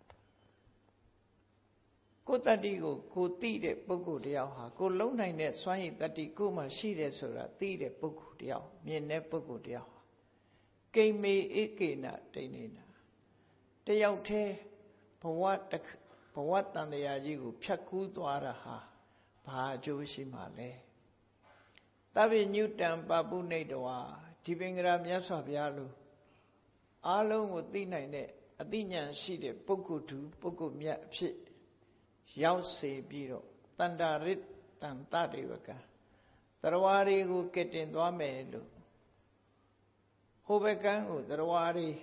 ကိုယ်တတ္တိကိုကိုသိတဲ့ပုဂ္ဂိုလ်တယောက်ဟာကိုလုံနိုင်တဲ့စွမ်းရည်တတ္တိကိုမှရှိတယ်ဆိုတာသိတဲ့ပုဂ္ဂိုလ်တယောက်မြင်တဲ့ပုဂ္ဂိုလ်တယောက်ကိမေဧကေနတိနေနာတယောက်တည်းဘဝတန်တရားကြီးကိုဖြတ်ကူးသွားတာဟာဘာအကျိုးရှိမှလဲသဗ္ဗညုတံပပုနိတဝါဒီပင်္ဂရာမြတ်စွာဘုရားလိုအားလုံးကိုသိနိုင်တဲ့အသိဉာဏ်ရှိတဲ့ပုဂ္ဂိုလ်သူပုဂ္ဂိုလ်မြတ်အဖြစ်ရောက်စေပြီးတော့တန္တာရစ်တန်တတေဝကံတရားတွေကိုကဲ့တင်သွားမယ်လို့ဟိုဘက်ကန်းကိုတရားတွေဒ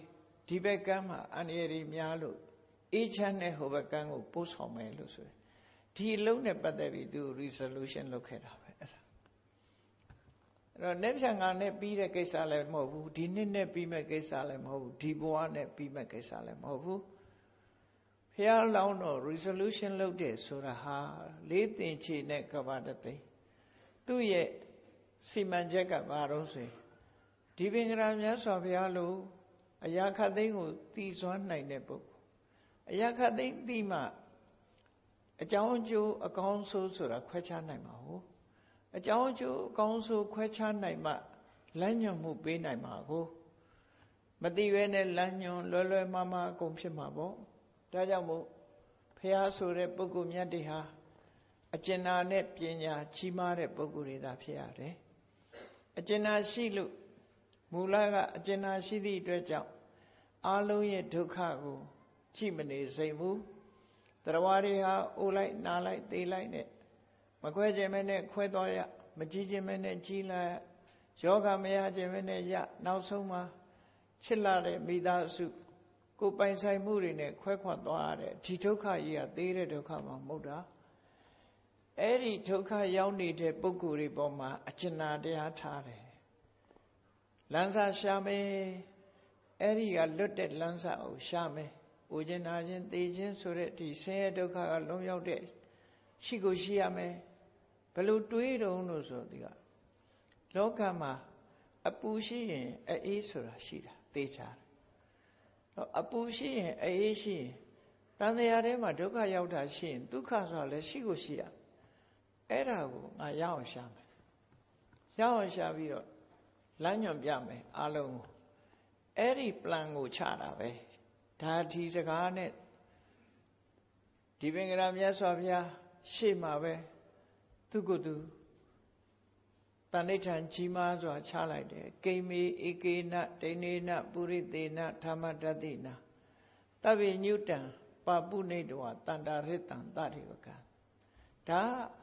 ဒီဘက်ကမ်းမှာအန္တရာယ်တွေများလို့အေးချမ်းတဲ့ဟိုဘက်ကမ်းကိုပို့ဆောင်မယ်လို့ဆိုတယ်ဒီအလုံးနဲ့ပတ်သက်ပြီးသူ resolution လုပ်ခဲ့တာပဲအဲ့ဒါတော့နေ့ဖြန်ကနဲ့ပြီးတဲ့ကိစ္စလည်းမဟုတ်ဘူးဒီနှစ်နဲ့ပြီးမဲ့ကိစ္စလည်းမဟုတ်ဘူးဒီဘဝနဲ့ပြီးမဲ့ကိစ္စလည်းမဟုတ်ဘူးဖះလောင်းတော့ resolution လုပ်တဲ့ဆိုတာဟာလေးသင်္ချေနဲ့ကဘာတသိသူ့ရဲ့စီမံချက်ကဘာတော့ဆိုရင်ဒီပင်ကရာမြတ်စွာဘုရားလိုအရာခတ်သိမ်းကိုတည်စွမ်းနိုင်တဲ့ပုဂ္ဂိုလ်အရာခတ်သိမ်းပြီးမှအကြောင်းအကျိုးအကောင်းဆိုးဆိုတာခွဲခြားနိုင်မှာဟုတ်အကြောင်းအကျိုးအကောင်းဆိုးခွဲခြားနိုင်မှလမ်းညွှန်မှုပေးနိုင်မှာကိုမသိဘဲနဲ့လမ်းညွှန်လွယ်လွယ်မှားမှားအကုန်ဖြစ်မှာပေါ့ဒါကြောင့်မို့ဖះဆိုတဲ့ပုဂ္ဂိုလ်မြတ်တွေဟာအကျဉ်းနာနဲ့ပညာကြီးမားတဲ့ပုဂ္ဂိုလ်တွေသာဖြစ်ရတယ်အကျဉ်းနာရှိလို့မူလကအကျဉ်းနာရှိသည့်အတွက်ကြောင့်အာလုံးရဲ့ဒုက္ခကိုကြည့်မနေစိမ့်ဘူးတရားတွေဟာအိုလိုက်နားလိုက်သေးလိုက်နဲ့မခွဲခြင်းမဲနဲ့ခွဲသွားရမကြည့်ခြင်းမဲနဲ့ကြည်လိုက်ယောဂမရခြင်းမဲနဲ့ရနောက်ဆုံးမှာချစ်လာတဲ့မိသားစုကိုပိုင်ဆိုင်မှုတွေနဲ့ခွဲခွာသွားရတဲ့ဒီဒုက္ခကြီးကသေးတဲ့ဒုက္ခမှမဟုတ်တာအဲ့ဒီဒုက္ခရောက်နေတဲ့ပုဂ္ဂိုလ်တွေပေါ်မှာအကျဉ်းနာတရားထားတယ်လမ်းစာရှာမယ်အဲ့ဒီကလွတ်တဲ့လမ်းစာကိုရှာမယ်။ဦးခြင်းနာခြင်းသိခြင်းဆိုတဲ့ဒီဆင်းရဲဒုက္ခကလုံးရောက်တဲ့ရှိကိုရှိရမယ်။ဘယ်လိုတွေးတုံးလို့ဆိုဒီကလောကမှာအပူရှိရင်အေးဆိုတာရှိတာသိချတယ်။တော့အပူရှိရင်အေးရှိရင်တန်တရားထဲမှာဒုက္ခရောက်တာရှိရင်ဒုက္ခဆိုတာလည်းရှိကိုရှိရ။အဲ့ဒါကိုငါရအောင်ရှာမယ်။ရအောင်ရှာပြီးတော့လမ်းညွှန်ပြမယ်အလုံးကိုအဲ့ဒီ plan ကိုချတာပဲဒါဒီစကားနဲ့ဒီပင်ကရာမြတ်စွာဘုရားရှေ့မှာပဲသူကသူတဏိဋ္ဌံကြီးမားစွာချလိုက်တယ်ကိမေဧကေနဒိနေနပုရိသေနဓမ္မတတိနာတဗ္ဗညုတံပပုနေတဝတန္တာရတံတတိဝကံဒါ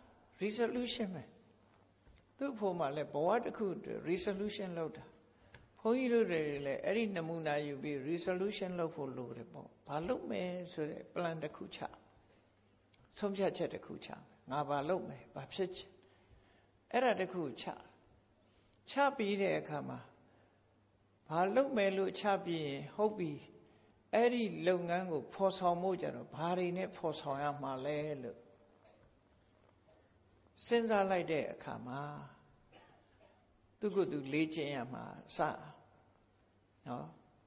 resolution ပဲသူ့ဖို့မှာလဲဘဝတစ်ခု resolution လုပ်တာဘုန်းကြီးတို့တွေလည်းအဲ့ဒီနမူနာယူပြီး resolution လုပ်ဖို့လိုတယ်ပေါ့ဘာလုပ်မယ်ဆိုတဲ့ plan တစ်ခုချဆုံးဖြတ်ချက်တစ်ခုချငါဘာလုပ်မယ်ဘာဖြစ်ချင်အဲ့ဒါတစ်ခုချပြီးတဲ့အခါမှာဘာလုပ်မယ်လို့ချပြီးရင်ဟုတ်ပြီအဲ့ဒီလုပ်ငန်းကိုဖော်ဆောင်ဖို့ကြတော့ဘာတွေနဲ့ဖော်ဆောင်ရမှာလဲလို့စဉ်းစားလိုက်တဲ့အခါမှာသူကသူလေ့ကျင့်ရမှာစနော်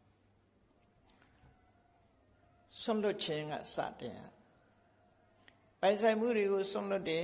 ဆွန့်လွတ်ခြင်းကစတင်ပိုင်ဆိုင်မှုတွေကိုဆွန့်လွတ်တယ်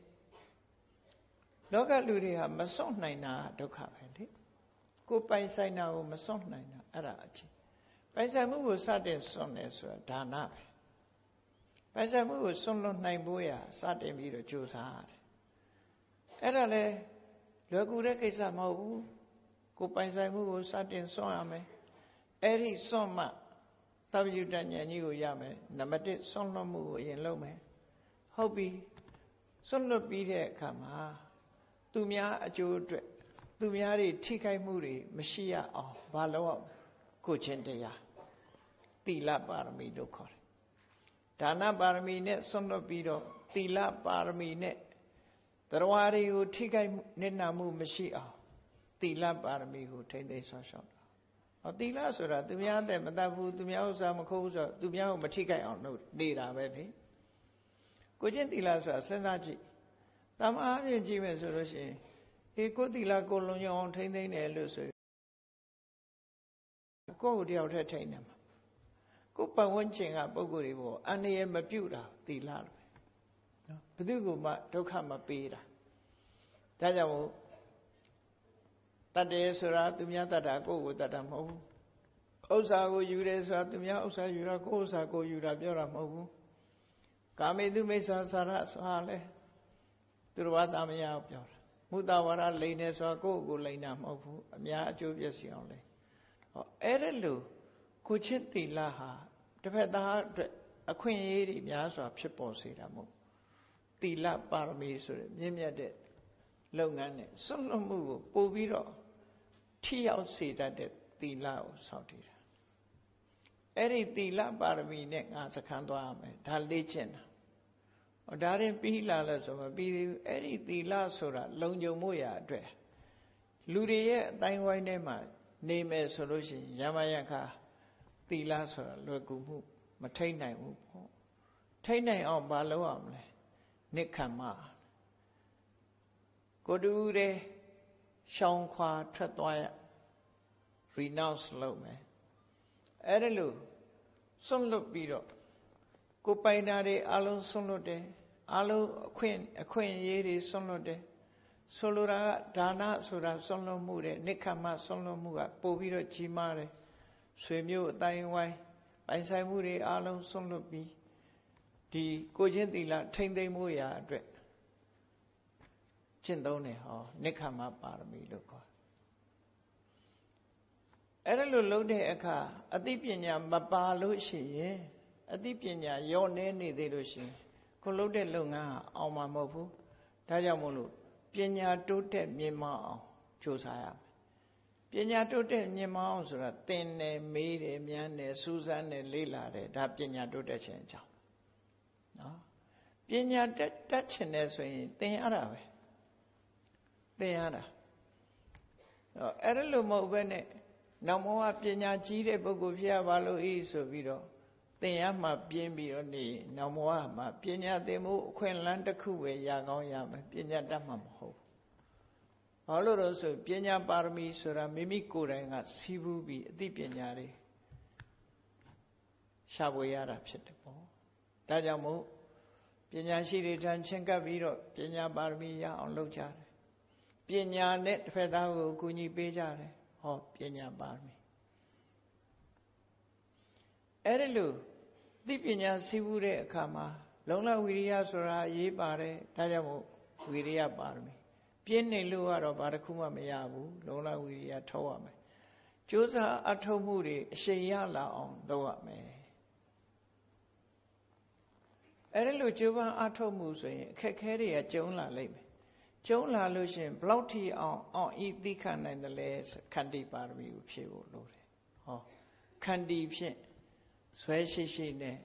လောကလူတွေဟာမစွန့်နိုင်တာဒုက္ခပဲလေကိုပိုင်ဆိုင်တာကိုမစွန့်နိုင်တာအဲ့ဒါအချင်းပိုင်ဆိုင်မှုကိုစတင်စွန့်တယ်ဆိုတာဒါနပဲပိုင်ဆိုင်မှုကိုစွန့်လွတ်နိုင်ဖို့ရစတင်ပြီးတော့ကြိုးစားရတယ်အဲ့ဒါလဲလွယ်ကူတဲ့ကိစ္စမဟုတ်ဘူးကိုပိုင်ဆိုင်မှုကိုစတင်စွန့်ရမယ်အဲ့ဒီစွန့်မှသဗ္ဗညုတဉာဏ်ကြီးကိုရမယ်နံပါတ်1စွန့်လွတ်မှုကိုအရင်လုပ်မယ်ဟုတ်ပြီစွန့်လွတ်ပြီးတဲ့အခါမှာသူများအကျိုးအတွက်သူများတွေထိခိုက်မှုတွေမရှိရအောင်ဘာလို့အောင်ကိုချင်းတရားသီလပါရမီလို့ခေါ်တယ်ဒါနပါရမီနဲ့စွန့်လွတ်ပြီးတော့သီလပါရမီနဲ့တရားတွေကိုထိခိုက်နစ်နာမှုမရှိအောင်သီလပါရမီကိုထိမ့်သိမ်းဆောင်ရှောက်တာဟောသီလဆိုတာသူများတဲ့မတတ်ဘူးသူများဥစ္စာမခိုးဘူးဆိုတော့သူများကိုမထိခိုက်အောင်လုပ်နေတာပဲလေကိုချင်းသီလဆိုတာစဉ်းစားကြည့်တမအားဖြင့်ကြည့်မယ်ဆိုလို့ရှိရင်ကိုသီလကိုလုံခြုံအောင်ထိမ့်သိမ်းတယ်လို့ဆိုကိုယ့်ကိုတယောက်တည်းထိမ့်တယ်မှာကိုပတ်ဝန်းကျင်ကပုံကိုယ်တွေပေါ့အန္တရာယ်မပြုတ်တာသီလပဲနော်ဘယ်သူကမှဒုက္ခမပေးတာဒါကြောင့်မို့တတ်တယ်ဆိုတာသူများတတ်တာကိုယ့်ကိုတတ်တာမဟုတ်ဘူးဥစ္စာကိုယူတယ်ဆိုတာသူများဥစ္စာယူတာကိုယ့်ဥစ္စာကိုယူတာပြောတာမဟုတ်ဘူးကာမေတုမိစ္ဆာစာရဆိုတာလဲသူတော်ဘာသာမရအောင်ပြောတာမုတ္တဝါဒလိန်နေဆိုတာကိုယ့်ကိုလိန်တာမဟုတ်ဘူးအများအကျိုးပြည့်စုံအောင်လဲဟောအဲ့ဒါလို့ကိုချစ်သီလဟာတစ်ဖက်သားအတွက်အခွင့်အရေးတွေများစွာဖြစ်ပေါ်စေတာမဟုတ်သီလပါရမီဆိုတဲ့မြင့်မြတ်တဲ့လုပ်ငန်းနဲ့စွန့်လွတ်မှုကိုပို့ပြီးတော့ထိရောက်စေတတ်တဲ့သီလကိုစောင့်တည်တာအဲ့ဒီသီလပါရမီနဲ့ငါစခန်းသွားရမယ်ဒါလေ့ကျင့်တာဒါရင်ပြီးလာလို့ဆိုမပြီးသေးဘူးအဲ့ဒီသီလဆိုတာလုံခြုံမှုရအတွက်လူတွေရဲ့အတိုင်းဝိုင်းထဲမှာနေမယ်ဆိုလို့ရှိရင်ယမယခသီလဆိုတာလွယ်ကူမှုမထိတ်နိုင်ဘူးပေါ့ထိတ်နိုင်အောင်ဘာလုပ်ရမလဲနိက္ခမ္မကိုတူတဲ့ရှောင်ခွာထွက်သွားရ renounce လုပ်မယ်အဲ့ဒါလို့စွန့်လွတ်ပြီးတော့ကိုပိုင်တာတွေအလုံးစွန့်လွတ်တယ်အလုံးအခွင့်အရေးတွေစွန့်လွတ်တယ်ဆိုလိုတာကဒါနဆိုတာစွန့်လွတ်မှုတဲ့နိက္ခမ္မစွန့်လွတ်မှုကပို့ပြီးတော့ကြီးမားတယ်ဆွေမျိုးအတိုင်းဝိုင်းပိုင်ဆိုင်မှုတွေအလုံးစွန့်လွတ်ပြီးဒီကိုချင်းသီလထိမ့်သိမ့်မှုရာအတွက်ကျင့်သုံးတယ်ဟောနိက္ခမ္မပါရမီလို့ခေါ်အဲ့ဒါလို့လုပ်တဲ့အခါအသိပညာမပါလို့ရှိရင်အသိပညာရောနေနေသေးလို့ရှိရင်ကိုလုပ်တဲ့လုပ်ငန်းဟာအောင်မှာမဟုတ်ဘူးဒါကြောင့်မို့လို့ပညာတိုးတက်မြင့်မားအောင်ကြိုးစားရမယ်ပညာတိုးတက်မြင့်မားအောင်ဆိုတာသင်တယ်မေးတယ်မြန်းတယ်စူးစမ်းတယ်လေ့လာတယ်ဒါပညာတိုးတက်ခြင်းအကြောင်းနော်ပညာတက်ချင်တယ်ဆိုရင်သင်ရတာပဲသင်ရတာအဲ့ဒါလို့မဟုတ်ဘဲနဲ့နောက်မောကပညာကြီးတဲ့ပုဂ္ဂိုလ်ဖြစ်ရပါလို့ဤဆိုပြီးတော့သင်ရမှပြင်းပြီးတော့နေနောက်မောကမှာပညာသင်မှုအခွင့်အလမ်းတစ်ခုပဲရကောင်းရမယ်ပညာတတ်မှမဟုတ်ဘာလို့လို့ဆိုပညာပါရမီဆိုတာမိမိကိုယ်တိုင်ကစီးပူးပြီးအသိပညာတွေရှာဖွေရတာဖြစ်တယ်ပေါ့ဒါကြောင့်မို့ပညာရှိတွေထံချင်းကပ်ပြီးတော့ပညာပါရမီရအောင်လုပ်ကြတယ်ပညာနဲ့တစ်ဖက်သားကိုအကူအညီပေးကြတယ်ဟောပညာပါရမီအဲ့ဒါလို့သိပညာစီးပူးတဲ့အခါမှာလုံလဝိရိယဆိုတာအရေးပါတယ်ဒါကြောင့်မို့ဝိရိယပါရမီပြင်းနေလို့ကတော့ဘာတစ်ခုမှမရဘူးလုံလဝိရိယထုတ်ရမယ်ကြိုးစားအထောက်မှုတွေအရှိန်ရလာအောင်လုပ်ရမယ်အဲ့ဒါလို့ကြိုးပမ်းအထောက်မှုဆိုရင်အခက်ခဲတွေကကျုံလာလိမ့်မယ်ကျုံလာလို့ရှိရင်ဘလောက်ထိအောင်ဤသိခံနိုင်တယ်လဲခန္တီပါရမီကိုဖြည့်ဖို့လိုတယ်ဟောခန္တီဖြင့်ဇွဲရှိရှိနဲ့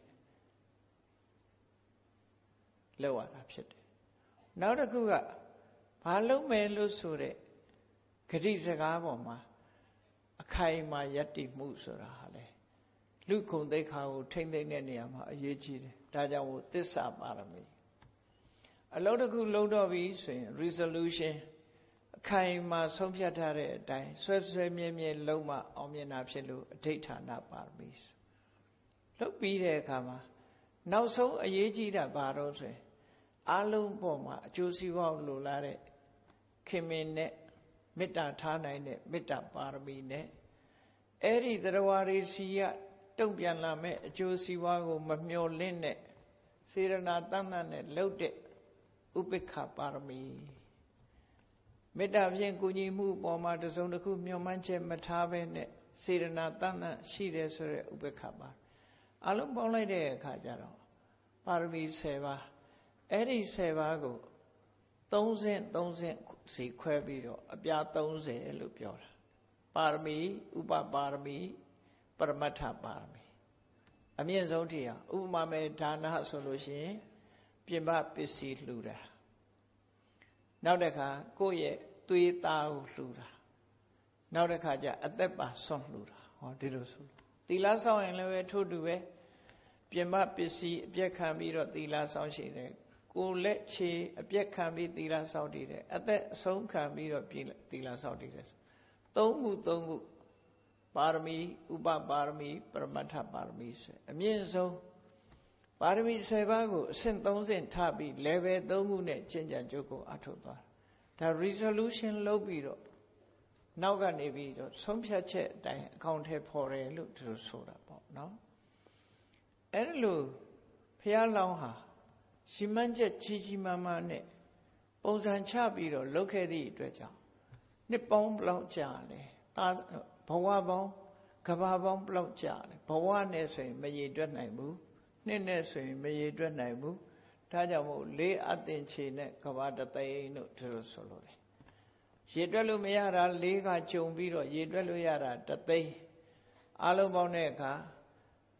လောက်ရတာဖြစ်တယ်နောက်တစ်ခုကဘာလုပ်မယ်လို့ဆိုတဲ့ဂတိစကားပေါ်မှာအခိုင်အမာယက်တည်မှုဆိုတာဟာလေလူခုံသိက္ခာကိုထိမ့်သိမ့်တဲ့နေရာမှာအရေးကြီးတယ်ဒါကြောင့်မို့သစ္စာပါရမီအလုံးတစ်ခုလုံးတော့ပြီဆိုရင် resolution အခိုင်အမာဆုံးဖြတ်ထားတဲ့အတိုင်းဆွဲဆွဲမြဲမြဲလုံးမအောင်မြင်တာဖြစ်လို့အဋိဋ္ဌာဏပါရမီလုပ်ပြီးတဲ့အခါမှာနောက်ဆုံးအရေးကြီးတာဘာတော့ဆိုရင်အလုံးပေါ်မှာအကျိုးစီးပွားလိုလားတဲ့ခင်မင်နဲ့မေတ္တာထားနိုင်တဲ့မေတ္တာပါရမီနဲ့အဲ့ဒီတရားဝါရီစီကတုံ့ပြန်လာမဲ့အကျိုးစီးပွားကိုမမျှော်လင့်တဲ့စေရနာတဏ္ဍနဲ့လှုပ်တဲ့ဥပိ္ပခပါရမီမေတ္တာဖြင့်ကုညီမှုပေါ်မှာတစုံတစ်ခုမျှော်မှန်းချက်မထားဘဲနဲ့စေရနာတဏ္ဍရှိတယ်ဆိုတဲ့ဥပိ္ပခပါအလုံးပေါင်းလိုက်တဲ့အခါကျတော့ပါရမီ10ပါးအဲ့ဒီ10ပါးကို3ဆင့်စီခွဲပြီးတော့အပြား30လို့ပြောတာပါရမီဥပပါရမီပရမတ္ထပါရမီအမြင့်ဆုံးထိဟာဥပမာမဲ့ဒါနဆိုလို့ရှိရင်ပြင်ပပစ္စည်းလှူတာနောက်တစ်ခါကိုယ့်ရဲ့သွေးသားကိုလှူတာနောက်တစ်ခါကျအသက်ပါဆွန့်လှူတာဟောဒီလိုဆိုသီလဆောင်ရင်လည်းထို့တူပဲပြင်ပပစ္စည်းအပြက်ခံပြီးတော့သီလဆောင်ရှိတယ်ကိုယ်လက်ခြေအပြက်ခံပြီးသီလဆောင်တည်တယ်အသက်အဆုံးခံပြီးတော့သီလဆောင်တည်တယ်သုံးခုပါရမီဥပပါရမီပရမတ္ထပါရမီဆိုအမြင့်ဆုံးပါရမီ10ပါးကိုအဆင့်3ဆင့်ထားပြီး level 3ခုနဲ့ကျင့်ကြံကြိုးကိုအထောက်သွားဒါ resolution လုပ်ပြီးတော့နောက်ကနေပြီးတော့ဆုံးဖြတ်ချက်အတိုင်းအကောင့်ထဲပေါ်တယ်လို့သူတို့ဆိုတာပေါ့နော်အဲ့လိုဘုရားလောင်းဟာရှိမှန်းချက်ကြီးမားမားနဲ့ပုံစံချပြီးတော့လုပ်ခဲ့သည့်အတွက်ကြောင့်နှစ်ပေါင်းဘလောက်ကြာလဲဘဝပေါင်းကဘာပေါင်းဘလောက်ကြာလဲဘဝနဲ့ဆိုရင်မရေတွက်နိုင်ဘူးနှစ်နဲ့ဆိုရင်မရေတွက်နိုင်ဘူးဒါကြောင့်မို့လေးအသင်္ချေနဲ့ကဘာတသိန်းလို့သူတို့ဆိုလို့တယ်ရေတွက်လို့မရတာလေးကကြုံပြီးတော့ရေတွက်လို့ရတာတသိန်းအလုံးပေါင်းတဲ့အခါ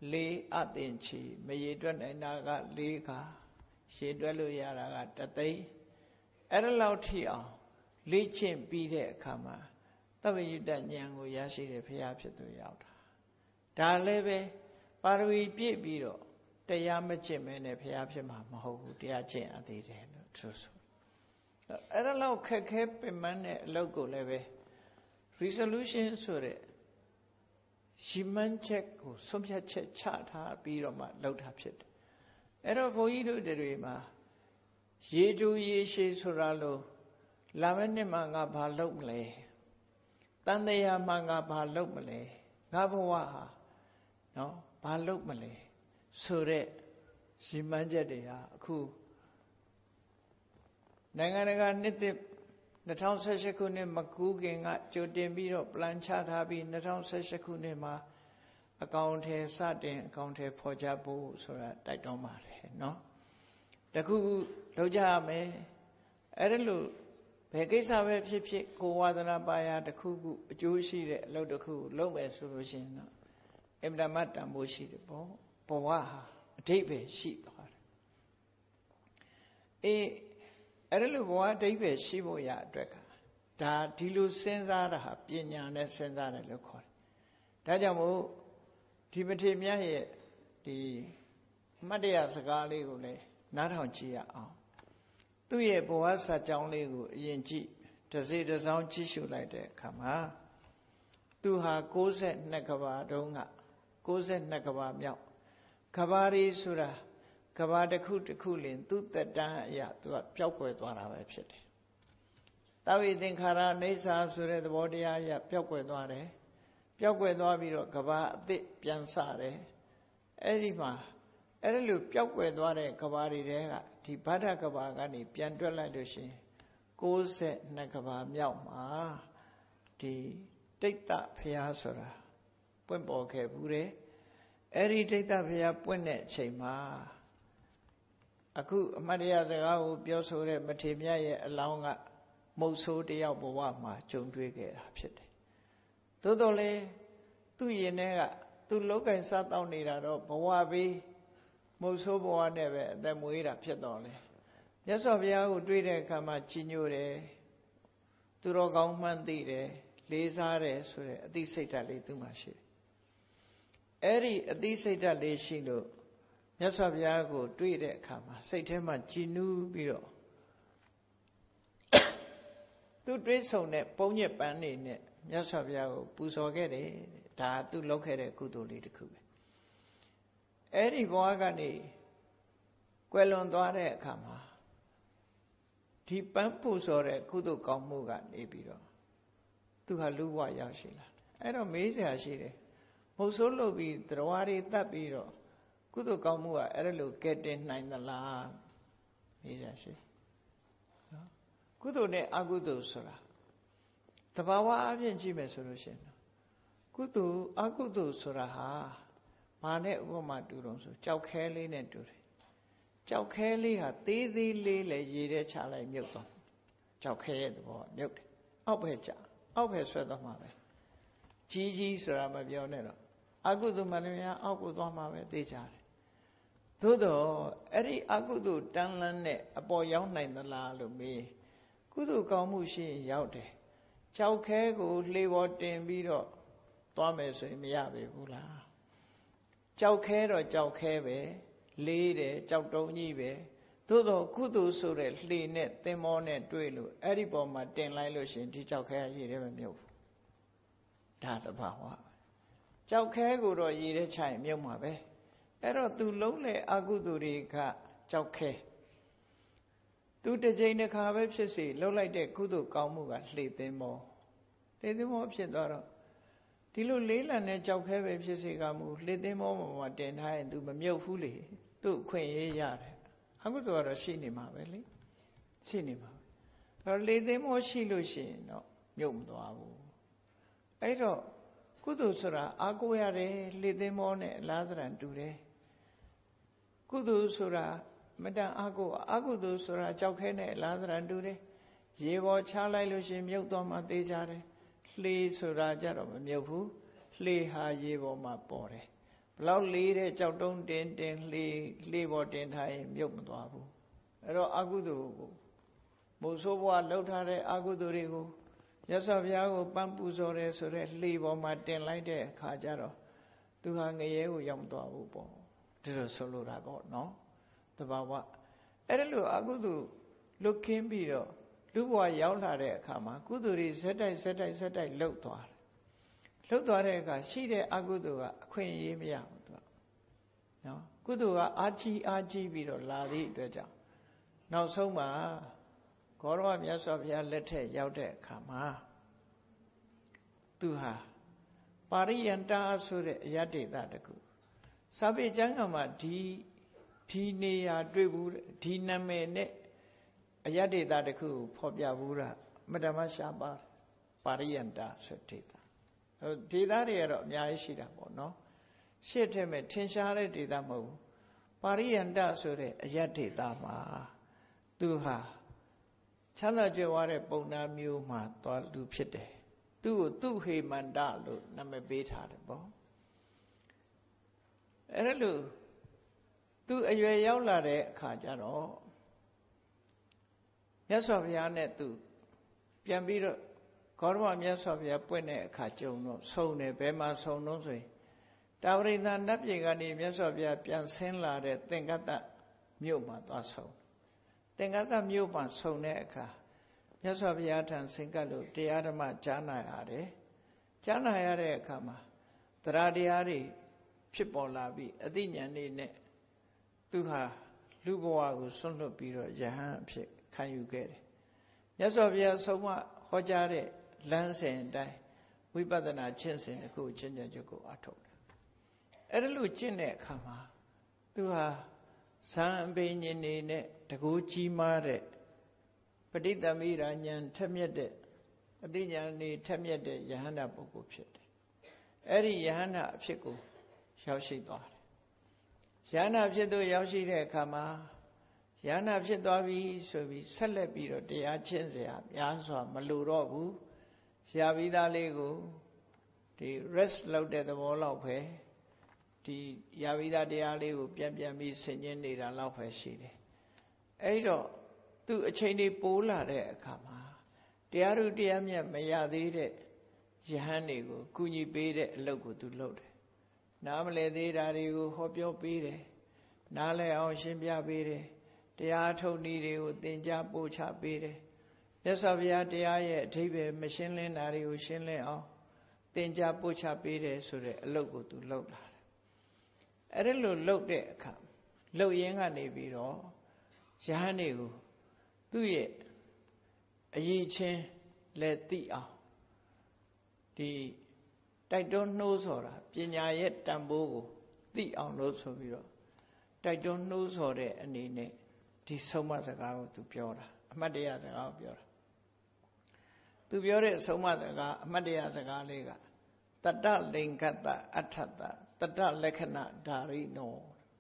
4အသင်ချီမရေတွက်နိုင်တာက4ခါရှည်တွက်လို့ရတာကတသိန်းအဲ့ဒါလောက်ထိအောင်လေ့ကျင့်ပြီးတဲ့အခါမှာသဗ္ဗညုတဉာဏ်ကိုရရှိတဲ့ဘုရားဖြစ်သူရောက်တာဒါလည်းပဲပါရမီပြည့်ပြီးတော့တရားမကျင့်မဲနဲ့ဘုရားဖြစ်မှာမဟုတ်ဘူးတရားကျင့်အပ်သေးတယ်လို့သူဆိုအဲ့ဒါလောက်ခက်ခဲပင်ပန်းတဲ့အလုပ်ကိုလည်းပဲ resolution ဆိုတဲ့ရှိမှန်းချက်ကိုဆုံးဖြတ်ချက်ချထားပြီးတော့မှလုပ်တာဖြစ်တယ်အဲ့တော့ဘုန်းကြီးတို့တွေမှာရေတူရေရှည်ဆိုတာလို့လာမယ့်နှစ်မှာငါဘာလုပ်မလဲတန်တရားမှာငါဘာလုပ်မလဲငါဘဝဟာနော်ဘာလုပ်မလဲဆိုတဲ့ရှိမှန်းချက်တွေဟာအခုနိုင်ငံတကာနှစ်သစ်2018ခုနှစ်မကူးခင်ကကြိုတင်ပြီးတော့ plan ချထားပြီး2018ခုနှစ်မှာအကောင့်ထဲစတင်အကောင့်ထဲဖော်ကြဖို့ဆိုတာတိုက်တွန်းပါတယ်နော်တခုလုပ်ကြရမယ်အဲ့ဒါလို့ဘယ်ကိစ္စပဲဖြစ်ဖြစ်ကိုဝါဒနာပါရာတခုခုအကျိုးရှိတဲ့အလုပ်တစ်ခုလုပ်မယ်ဆိုလို့ရှိရင်တော့အင်မတန်မှတန်ဖိုးရှိတယ်ပေါ့ဘဝဟာအဓိပ္ပာယ်ရှိသွားတယ်အဲ့ဒါလို့ဘဝအဓိပ္ပာယ်ရှိဖို့ရအတွက်ကဒါဒီလိုစဉ်းစားတာဟာပညာနဲ့စဉ်းစားတယ်လို့ခေါ်တယ်ဒါကြောင့်မို့ဒီမထေမြတ်ရဲ့ဒီမှတ်တရစကားလေးကိုလည်းနားထောင်ကြည့်ရအောင်သူ့ရဲ့ဘဝစာကြောင်းလေးကိုအရင်ကြည့်တစ်စိတစ်စောင်းကြည့်ရှုလိုက်တဲ့အခါမှာသူဟာ62ကဘာတုန်းက62ကဘာမြောက်ကဘာရီဆိုတာကဘာတစ်ခုတစ်ခုလင်သူ့သက်တမ်းအရာသူကပျောက်ကွယ်သွားတာပဲဖြစ်တယ်တဝိသင်္ခါရအိဋ္ဌာဆိုတဲ့သဘောတရားအရာပျောက်ကွယ်သွားတယ်ပျောက်ကွယ်သွားပြီးတော့ကဘာအသစ်ပြန်စတယ်အဲ့ဒီမှာအဲ့ဒီလိုပျောက်ကွယ်သွားတဲ့ကဘာတွေတဲကဒီဗဒ္ဒကဘာကနေပြန်တွက်လိုက်လို့ရှိရင်62ကဘာမြောက်မှာဒီတိဋ္ဌဘုရားဆိုတာပွင့်ပေါ်ခဲ့ဘူးတယ်အဲ့ဒီတိဋ္ဌဘုရားပွင့်တဲ့အချိန်မှာအခုအမှတ်တရစကားကိုပြောဆိုတဲ့မထေမြတ်ရဲ့အလောင်းကမုတ်ဆိုးတယောက်ဘဝမှာကြုံတွေ့ခဲ့တာဖြစ်တယ်သို့တော်လည်းသူ့ရင်ထဲကသူလောကင်စားတောင်းနေတာတော့ဘဝပြီးမုတ်ဆိုးဘဝနဲ့ပဲအသက်မွေးတာဖြစ်တော့လေမြတ်စွာဘုရားကိုတွေ့တဲ့အခါမှာကြီးညိုတယ်သူတော်ကောင်းမှန်းသိတယ်လေးစားတယ်ဆိုတဲ့အသိစိတ်ဓာတ်လေးသူ့မှာရှိတယ်အဲ့ဒီအသိစိတ်ဓာတ်လေးရှိလို့မြတ်စွာဘုရားကိုတွေ့တဲ့အခါမှာစိတ်ထဲမှာကြည်နူးပြီးတော့သူတွေးဆုံတဲ့ပုံညစ်ပန်းနေနဲ့မြတ်စွာဘုရားကိုပူဇော်ခဲ့တယ်ဒါသူလုပ်ခဲ့တဲ့ကုသိုလ်လေးတစ်ခုပဲအဲ့ဒီဘဝကနေကွယ်လွန်သွားတဲ့အခါမှာဒီပန်းပူဇော်တဲ့ကုသိုလ်ကောင်းမှုကနေပြီးတော့သူဟာလူဘဝရောက်ရှိလာအဲ့တော့မေးစရာရှိတယ်မဟုတ်ဆိုးလို့ပြီးတရားတွေတတ်ပြီးတော့ကုသိုလ်ကောင်းမှုကအဲ့ဒါလိုကဲတင်နိုင်သလားမေးစရာရှိနော်ကုသိုလ်နဲ့အကုသိုလ်ဆိုတာတဘာဝအပြင်ကြည့်မယ်ဆိုလို့ရှိရင်ကုသိုလ်အကုသိုလ်ဆိုတာဟာမာနဲ့ဥပမာတူတော့ဆိုကြောက်ခဲလေးနဲ့တူတယ်ကြောက်ခဲလေးဟာသေးသေးလေးလေရေထဲချလိုက်မြုပ်သွားကြောက်ခဲရဲ့သဘောမြုပ်တယ်အောက်ပဲကျအောက်ပဲဆွဲသွားမှာပဲကြီးကြီးဆိုတာမပြောနဲ့တော့အကုသိုလ်မှလည်းများအောက်ကိုသွားမှာပဲသိကြတယ်သို့တော့အဲ့ဒီအကုသိုလ်တန်းလန်းနဲ့အပေါ်ရောက်နိုင်သလားလို့မေးကုသိုလ်ကောင်းမှုရှိရင်ရောက်တယ်ကြောက်ခဲကိုလှေပေါ်တင်ပြီးတော့သွားမယ်ဆိုရင်မရပေဘူးလားကြောက်ခဲတော့ကြောက်ခဲပဲလေးတယ်ကြောက်တုံးကြီးပဲသို့တော့ကုသိုလ်ဆိုတဲ့လှေနဲ့သင်္ဘောနဲ့တွေ့လို့အဲ့ဒီပေါ်မှာတင်လိုက်လို့ရှင်ဒီကြောက်ခဲရေထဲမမြုပ်ဘူးဒါသဘာဝကြောက်ခဲကိုတော့ရေထဲချရင်မြုပ်မှာပဲအဲ့တော့သူလုံးလေအကုသိုလ်တွေကကြောက်ခဲသူတစ်ကြိမ်တစ်ခါပဲဖြစ်စေလှုပ်လိုက်တဲ့ကုသိုလ်ကောင်းမှုကလှေသင်္ဘောဖြစ်သွားတော့ဒီလိုလေးလံတဲ့ကြောက်ခဲပဲဖြစ်စေကမူလှေသင်္ဘောပေါ်မှာတင်ထားရင် तू မမြုပ်ဘူးလေသူ့အခွင့်ရေးရတယ်အကုသိုလ်ကတော့ရှိနေမှာပဲလေရှိနေမှာအဲ့တော့လှေသင်္ဘောရှိလို့ရှိရင်တော့မြုပ်မသွားဘူးအဲ့တော့ကုသိုလ်ဆိုတာအားကိုးရတယ်လှေသင်္ဘောနဲ့အလားသဏ္ဍာန်တူတယ်ကုသိုလ်ဆိုတာမတန်အားကိုးအကုသိုလ်ဆိုတာကြောက်ခဲနဲ့အလားသဏ္ဍာန်တူတယ်ရေပေါ်ချလိုက်လို့ရှိရင်မြုပ်သွားမှသိကြတယ်လှေဆိုတာကြတော့မမြုပ်ဘူးလှေဟာရေပေါ်မှာပေါ်တယ်လောက်လေးတဲ့ကြောက်တုံးတင်လှေပေါ်တင်ထားရင်မြုပ်မသွားဘူးအဲ့တော့အကုသိုလ်ကိုမိုးဆိုးဘွားလှုပ်ထားတဲ့အကုသိုလ်တွေကိုမြတ်စွာဘုရားကိုပန်းပူဇော်တယ်ဆိုတဲ့လှေပေါ်မှာတင်လိုက်တဲ့အခါကျတော့သူဟာငရဲကိုရောက်သွားဘူးပေါ့ဒီလိုဆိုလိုတာပေါ့နော်တဘာဝအဲ့ဒါလို့အကုသိုလ်လွတ်ကင်းပြီးတော့လူဘဝရောက်လာတဲ့အခါမှာကုသိုလ်တွေဇက်တိုက်လှုပ်သွားတယ်လှုပ်သွားတဲ့အခါရှိတဲ့အကုသိုလ်ကအခွင့်အရေးမရဘူးသူကနော်ကုသိုလ်ကအာကြီးပြီးတော့လာသည့်အတွက်ကြောင့်နောက်ဆုံးမှာဂေါရဝမြတ်စွာဘုရားလက်ထက်ရောက်တဲ့အခါမှာသူဟာပါရိယန္တာဆိုတဲ့အယတ္တိတတခုစာပေကျမ်းကမှာဒီနေရာတွေ့ဘူးဒီနာမည်နဲ့အယတ္တိတတခုကိုဖော်ပြဘူးတာမတ္တမရှားပါပါရိယန္တာဆိုဒေသဒေသတွေကတော့အများကြီးရှိတာပေါ့နော်ရှေ့ထက်မဲ့ထင်ရှားတဲ့ဒေသမဟုတ်ဘူးပါရိယန္တာဆိုတဲ့အယတ္တိတမှာသူဟာချမ်းသာကြွယ်ဝတဲ့ပုံနာမျိုးမှာသွားလူဖြစ်တယ်သူ့ကိုသူဟေမန္တလို့နာမည်ပေးထားတယ်ပေါ့အဲ့ဒါလို့သူအရွယ်ရောက်လာတဲ့အခါကျတော့မြတ်စွာဘုရားနဲ့သူပြန်ပြီးတော့ဂေါရဝမြတ်စွာဘုရားပွင့်တဲ့အခါကြုံတော့ဆုံတယ်ဘယ်မှာဆုံတော့ဆိုရင်တာဝရိန္ဒနတ်ပြည်ကနေမြတ်စွာဘုရားပြန်ဆင်းလာတဲ့သင်္ကတ္တမြို့မှာသွားဆုံသင်္ကတ္တမြို့မှာဆုံတဲ့အခါမြတ်စွာဘုရားထံဆင်ကပ်လို့တရားဓမ္မကြားနာရတယ်ကြားနာရတဲ့အခါမှာတရားတရားတွေဖြစ်ပေါ်လာပြီးအသိဉာဏ်တွေနဲ့သူဟာလူဘဝကိုဆွန့်လွတ်ပြီးတော့ယဟန်အဖြစ်ခံယူခဲ့တယ်မြတ်စွာဘုရားဆုံးမဟောကြားတဲ့လမ်းစဉ်အတိုင်းဝိပဿနာကျင့်စဉ်တစ်ခုကျင့်ကြံချက်ကိုအထောက်တယ်အဲ့ဒါလို့ကျင့်တဲ့အခါမှာသူဟာဇံအပိညင်နေနဲ့တကူကြီးမားတဲ့ပဋိသမ္မိရာဉာဏ်ထက်မြက်တဲ့အသိဉာဏ်นี่ထက်မြက်တဲ့ယဟန္တာပုဂ္ဂိုလ်ဖြစ်တယ်အဲ့ဒီယဟန္တာအဖြစ်ကိုရောက်ရှိသွားတယ်ယဟန္တာဖြစ်သူရောက်ရှိတဲ့အခါမှာယဟန္တာဖြစ်သွားပြီဆိုပြီးဆက်လက်ပြီးတော့တရားကျင့်เสียများစွာမလိုတော့ဘူးရှားပြီးသားလေးကိုဒီ rest လုပ်တဲ့သဘောလောက်ပဲဒီယာဝိဒတရားလေးကိုပြန်ပြီးဆင်ခြင်နေတာလောက်ပဲရှိတယ်အဲ့တော့သူအချိန်လေးပိုးလာတဲ့အခါမှာတရားဥတရားမြတ်မရသေးတဲ့ယဟန်တွေကိုကုညီပေးတဲ့အလုပ်ကိုသူလုပ်တယ်နားမလည်သေးတာတွေကိုဟောပြောပေးတယ်နားလည်အောင်ရှင်းပြပေးတယ်တရားထုတ်နည်းတွေကိုသင်ကြားပို့ချပေးတယ်မြတ်စွာဘုရားတရားရဲ့အဓိပ္ပာယ်မရှင်းလင်းတာတွေကိုရှင်းလင်းအောင်သင်ကြားပို့ချပေးတယ်ဆိုတဲ့အလုပ်ကိုသူလုပ်လာတယ်အဲ့ဒါလို့လုပ်တဲ့အခါလုပ်ရင်းကနေပြီးတော့ယဟန်တွေကိုသူ့ရဲ့အရေးချင်းလည်းသိအောင်ဒီတိုက်တွန်းနှိုးဆော်တာပညာရဲ့တန်ဖိုးကိုသိအောင်လို့ဆိုပြီးတော့တိုက်တွန်းနှိုးဆော်တဲ့အနေနဲ့ဒီဆုံးမစကားကိုသူပြောတာအမှတ်တရစကားကိုပြောတာသူပြောတဲ့ဆုံးမစကားအမှတ်တရစကားလေးကတတ္တလိင်္ဂတ္တအဋ္ဌတတတ္တလက္ခဏဓာရိနော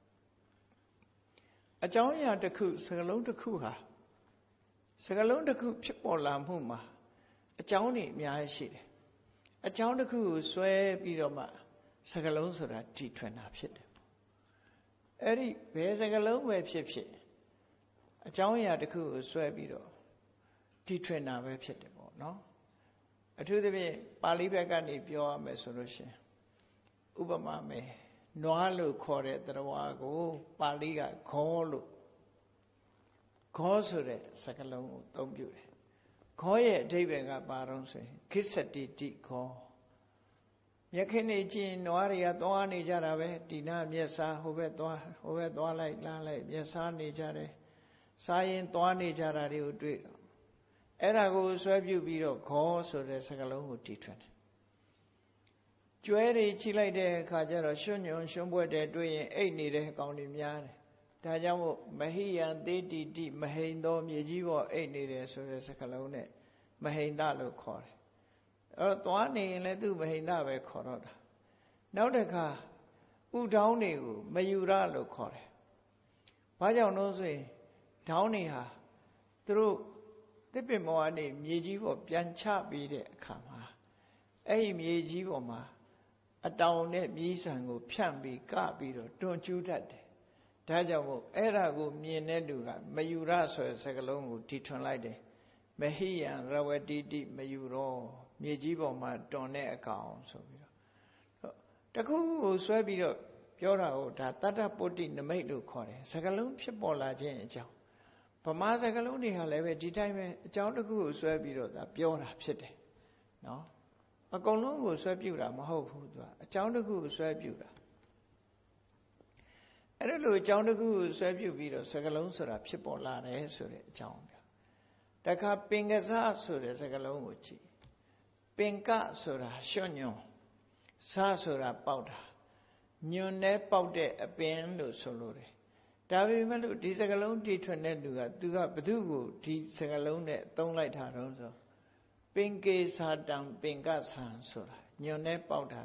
အကြောင်းအရာတစ်ခုစကားလုံးတစ်ခုဟာစကားလုံးတစ်ခုဖြစ်ပေါ်လာမှုမှာအကြောင်းတွေအများကြီးရှိတယ်အကြောင်းတစ်ခုကိုဆွဲပြီးတော့မှစကားလုံးဆိုတာတည်ထွင်တာဖြစ်တယ်အဲ့ဒီဘယ်စကားလုံးပဲဖြစ်အကြောင်းအရာတစ်ခုကိုဆွဲပြီးတော့တည်ထွင်တာပဲဖြစ်တယ်ပေါ့နော်အထူးသဖြင့်ပါဠိဘက်ကနေပြောရမယ်ဆိုလို့ရှိရင်ဥပမာမယ်နွားလို့ခေါ်တဲ့တရားကိုပါဠိကခောလို့ခောဆိုတဲ့စကားလုံးကိုအသုံးပြုတယ်ခောရဲ့အဓိပ္ပာယ်ကဘာတော့ဆိုရင်ခိစ္စတိတိခောမြက်ခင်းနေကြည့်နွားတွေကသွားနေကြတာပဲဒီနာမျက်စားဟိုဘက်သွားလိုက်လားလိုက်မျက်စားနေကြတယ်စားရင်သွားနေကြတာတွေကိုတွေ့တော့အဲ့ဒါကိုဆွဲပြုပြီးတော့ခောဆိုတဲ့စကားလုံးကိုတည်ထွင်တယ်ကျွဲတွေချိလိုက်တဲ့အခါကျတော့ရွှွညွန်ရွှွန့်ပွက်တဲ့တွေ့ရင်အိတ်နေတဲ့ကောင်တွေများတယ်ဒါကြောင့်မို့မဟိယံသေးတိတိမဟိန်သောမြေကြီးပေါ်အိတ်နေတယ်ဆိုတဲ့စကားလုံးနဲ့မဟိန်တလို့ခေါ်တယ်အဲ့တော့သွားနေရင်လည်းသူ့မဟိန်တပဲခေါ်တော့တာနောက်တစ်ခါဥဒေါင်းတွေကိုမယူရလို့ခေါ်တယ်ဘာကြောင့်လို့ဆိုရင်ဒေါင်းတွေဟာသူတို့တစ်ပင်မောကနေမြေကြီးပေါ်ပြန်ချပြီးတဲ့အခါမှာအဲ့ဒီမြေကြီးပေါ်မှာအတောင်နဲ့မြည်ဆံကိုဖြန့်ပြီးကပြီးတော့တွန်းကျူးတတ်တယ်ဒါကြောင့်မို့အဲ့ဒါကိုမြင်တဲ့လူကမယူရဆိုတဲ့စကားလုံးကိုတီထွင်လိုက်တယ်မဟိယံရဝတိတိမယူတော့မြေကြီးပေါ်မှာတွန်တဲ့အကောင်ဆိုပြီးတော့တခုကိုဆွဲပြီးတော့ပြောတာကိုဒါတတ္တပုတ္တိနမိတ်လို့ခေါ်တယ်စကားလုံးဖြစ်ပေါ်လာခြင်းအကြောင်းဗမာစကားလုံးတွေဟာလည်းပဲဒီတိုင်းပဲအကြောင်းတစ်ခုကိုဆွဲပြီးတော့ဒါပြောတာဖြစ်တယ်နော်အကုန်လုံးကိုဆွဲပြုတာမဟုတ်ဘူးသူကအကြောင်းတစ်ခုကိုဆွဲပြုတာအဲ့ဒါလိုအကြောင်းတစ်ခုကိုဆွဲပြုပြီးတော့စကားလုံးဆိုတာဖြစ်ပေါ်လာတယ်ဆိုတဲ့အကြောင်းပြောတခါပင်ကစားဆိုတဲ့စကားလုံးကိုကြည့်ပင်ကဆိုတာရွှွညွန်စားဆိုတာပေါက်တာညွန်နဲ့ပေါက်တဲ့အပင်လို့ဆိုလိုတယ်ဒါပေမဲ့လို့ဒီစကားလုံးတီထွင်တဲ့လူကသူကဘသူ့ကိုဒီစကားလုံးနဲ့သုံးလိုက်တာတော့ဆိုပင်ကေစာတံပင်ကဆံဆိုတာညွန်နဲ့ပေါက်တာ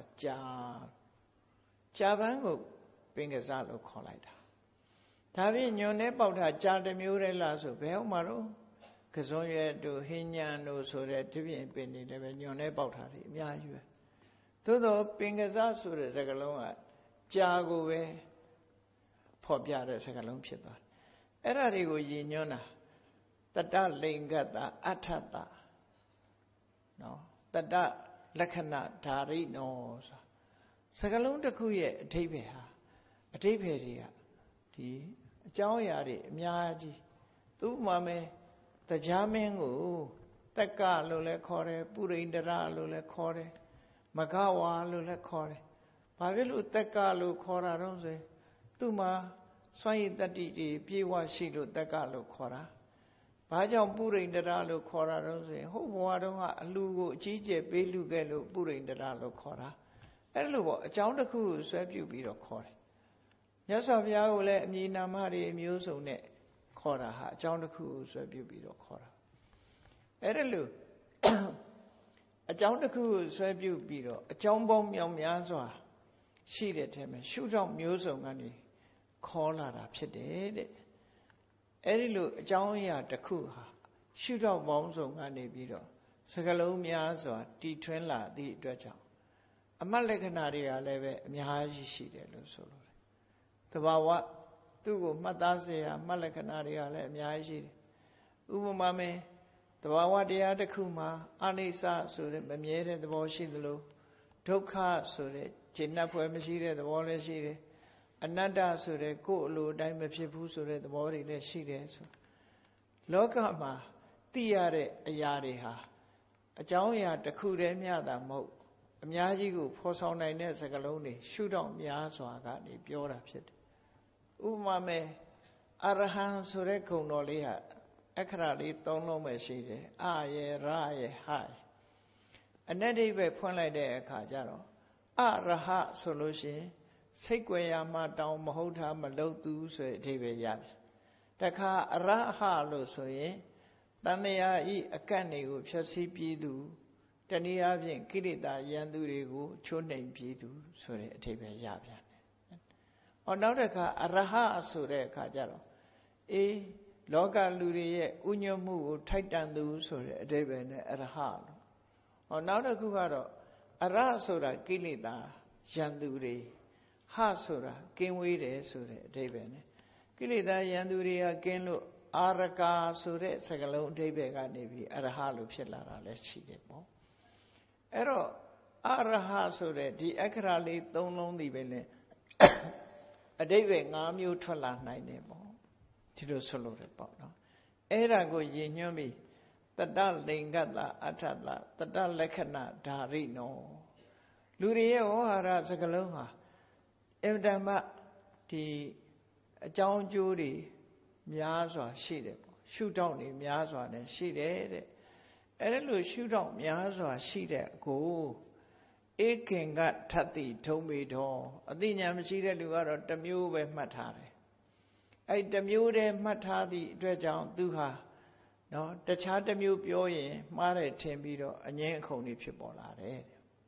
ကြာပန်းကိုပင်ကစားလို့ခေါ်လိုက်တာဒါဖြင့်ညွန်နဲ့ပေါက်တာကြာတစ်မျိုးတည်းလားဆိုဘယ်ဟုတ်မှာတော့ကစွန်ရွယ်တို့ဟင်းညံတို့ဆိုတဲ့ဒီပြင်ပင်တွေလည်းပဲညွန်နဲ့ပေါက်တာတွေအများကြီးပဲသို့တော့ပင်ကစားဆိုတဲ့စကားလုံးကကြာကိုပဲဖော်ပြတဲ့စကားလုံးဖြစ်သွားတယ်အဲ့ဒါတွေကိုရည်ညွှန်းတာတတ္တလိင်္ဂတအဋ္ဌတနော်တတ္တလက္ခဏာဓာရိနောဆိုစကားလုံးတစ်ခုရဲ့အဓိပ္ပာယ်ဟာအဓိပ္ပာယ်တွေကဒီအကြောင်းအရာတွေအများကြီးဥပမာမဲ့တရားမင်းကိုတက္ကလို့လည်းခေါ်တယ်ပုရိန္ဒရလို့လည်းခေါ်တယ်မဂဝါလို့လည်းခေါ်တယ်ဘာဖြစ်လို့တက္ကလို့ခေါ်တာတော့ဆိုရင်သူ့မှာစွမ်းရည်တတ္တိတွေပြေဝရှိလို့တက္ကလို့ခေါ်တာဘာကြောင့်ပုရိန္ဒရလို့ခေါ်တာတော့ဆိုရင်ဟုတ်ဘဝတုန်းကအလှကိုအကြီးကျယ်ပေးလှခဲ့လို့ပုရိန္ဒရလို့ခေါ်တာအဲ့လိုပေါ့အကြောင်းတစ်ခုကိုဆွဲပြုပြီးတော့ခေါ်တယ်မြတ်စွာဘုရားကိုလည်းအမည်နာမတွေအမျိုးစုံနဲ့ခေါ်တာဟာအကြောင်းတစ်ခုကိုဆွဲပြုပြီးတော့ခေါ်တာအဲ့ဒါလို့အကြောင်းတစ်ခုကိုဆွဲပြုပြီးတော့အကြောင်းပေါင်းမြောက်များစွာရှိတဲ့ထဲမှာရှုထောင့်မျိုးစုံကနေခေါ်လာတာဖြစ်တယ်တဲ့အဲ့ဒီလိုအကြောင်းအရာတစ်ခုဟာရှုထောင့်ပေါင်းစုံကနေပြီးတော့စကားလုံးများစွာတီထွင်လာသည့်အတွက်ကြောင့်အမှတ်လက္ခဏာတွေကလည်းပဲအများကြီးရှိတယ်လို့ဆိုလိုတယ်သဘာဝသူ့ကိုမှတ်သားစေရမှတ်လက္ခဏာတွေကလည်းအများကြီးရှိတယ်ဥပမာမဲ့သဘာဝတရားတစ်ခုမှာအနိစ္စဆိုတဲ့မမြဲတဲ့သဘောရှိသလိုဒုက္ခဆိုတဲ့ခြေနှက်ဖွယ်မရှိတဲ့သဘောလည်းရှိတယ်အနတ္တဆိုတဲ့ကိုယ်အလိုအတိုင်းမဖြစ်ဘူးဆိုတဲ့သဘောတွေလည်းရှိတယ်ဆိုလောကမှာသိရတဲ့အရာတွေဟာအကြောင်းအရာတစ်ခုတည်းမျှတာမဟုတ်အများကြီးကိုဖော်ဆောင်နိုင်တဲ့စကားလုံးတွေရှုထောင့်များစွာကနေပြောတာဖြစ်တယ်ဥပမာမဲ့အရဟံဆိုတဲ့ဂုဏ်တော်လေးဟာအခရာလေး၃လုံးပဲရှိတယ်အယေရယေဟအနတ္တိပဲဖွင့်လိုက်တဲ့အခါကျတော့အရဟဆိုလို့ရှိရင်စိတ်ကြွယ်ရာမှတောင်းမဟုတ်တာမလုပ်သူဆိုတဲ့အဓိပ္ပာယ်ရတယ်တခါအရဟလို့ဆိုရင်တန်မြာဤအကန့်တွေကိုဖြည့်ဆည်းပြီးသူတနည်းအားဖြင့်ကိလေသာရန်သူတွေကိုချိုးနှိမ်ပြီးသူဆိုတဲ့အဓိပ္ပာယ်ရပြန်တယ်။နောက်တစ်ခါအရဟဆိုတဲ့အခါကျတော့လောကလူတွေရဲ့ဥညွတ်မှုကိုထိုက်တန်သူဆိုတဲ့အဓိပ္ပာယ်နဲ့အရဟလို့နောက်တစ်ခုကတော့အရဆိုတာကိလေသာရန်သူတွေဟဆိုတာကင်းဝေးတယ်ဆိုတဲ့အဓိပ္ပာယ်နဲ့ကိလေသာရန်သူတွေကကင်းလို့အာရကာဆိုတဲ့စကားလုံးအဓိပ္ပာယ်ကနေပြီးအရဟလို့ဖြစ်လာတာလည်းရှိတယ်ပေါ့အဲ့တော့အရဟဆိုတဲ့ဒီအခရာလေး၃လုံးဒီပဲလေအဓိပ္ပာယ်၅မျိုးထွက်လာနိုင်တယ်ပေါ့ဒီလိုဆိုလို့ရပေါ့နော်အဲ့ဒါကိုရည်ညွှန်းပြီးတတ္တလိင်္ဂတအဋ္ဌတတတ္တလက္ခဏာဓာရိနောလူတွေရဲ့ဝေါဟာရစကားလုံးဟာအဗ္ဗဓမ္မဒီအကြောင်းအကျိုးတွေများစွာရှိတယ်ပေါ့ရှုထောင့်တွေများစွာနဲ့ရှိတယ်တဲ့အဲ့ဒါလို့ရှုထောင့်များစွာရှိတဲ့ကိုဧကင်္ဂထတ္တိထုံမေထောအသိဉာဏ်မရှိတဲ့လူကတော့တစ်မျိုးပဲမှတ်ထားတယ်အဲ့တစ်မျိုးတည်းမှတ်ထားသည့်အတွက်ကြောင့်သူဟာနော်တခြားတစ်မျိုးပြောရင်မှားတယ်ထင်ပြီးတော့အငြင်းအခုန်တွေဖြစ်ပေါ်လာတယ်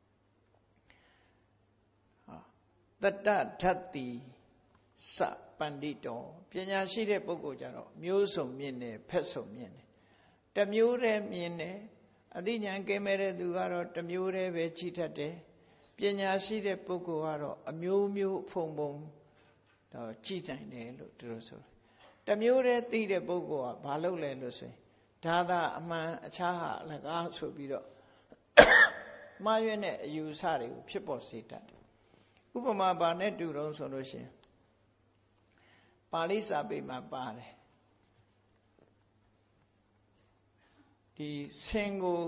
တတ္တထတ္တိစပန္တိတောပညာရှိတဲ့ပုဂ္ဂိုလ်ကြတော့မျိုးစုံမြင်တယ်ဖက်စုံမြင်တယ်တစ်မျိုးတည်းမြင်တယ်အသိဉာဏ်ကင်းမဲ့တဲ့သူကတော့တစ်မျိုးတည်းပဲကြည့်တတ်တယ်ပညာရှိတဲ့ပုဂ္ဂိုလ်ကတော့အမျိုးမျိုးဖုံဖုံတော့ကြည်တိုင်တယ်လို့သူတို့ဆိုတယ်တမျိုးတည်းသိတဲ့ပုဂ္ဂိုလ်ကဘာလုပ်လဲလို့ဆိုရင်ဒါသာအမှန်အခြားဟာအလကားဆိုပြီးတော့မှားရွံ့တဲ့အယူအဆတွေကိုဖြစ်ပေါ်စေတတ်တယ်ဥပမာဘာနဲ့တူတုံးဆိုလို့ရှိရင်ပါဠိစာပေမှာပါတယ်ဒီဆင်ကို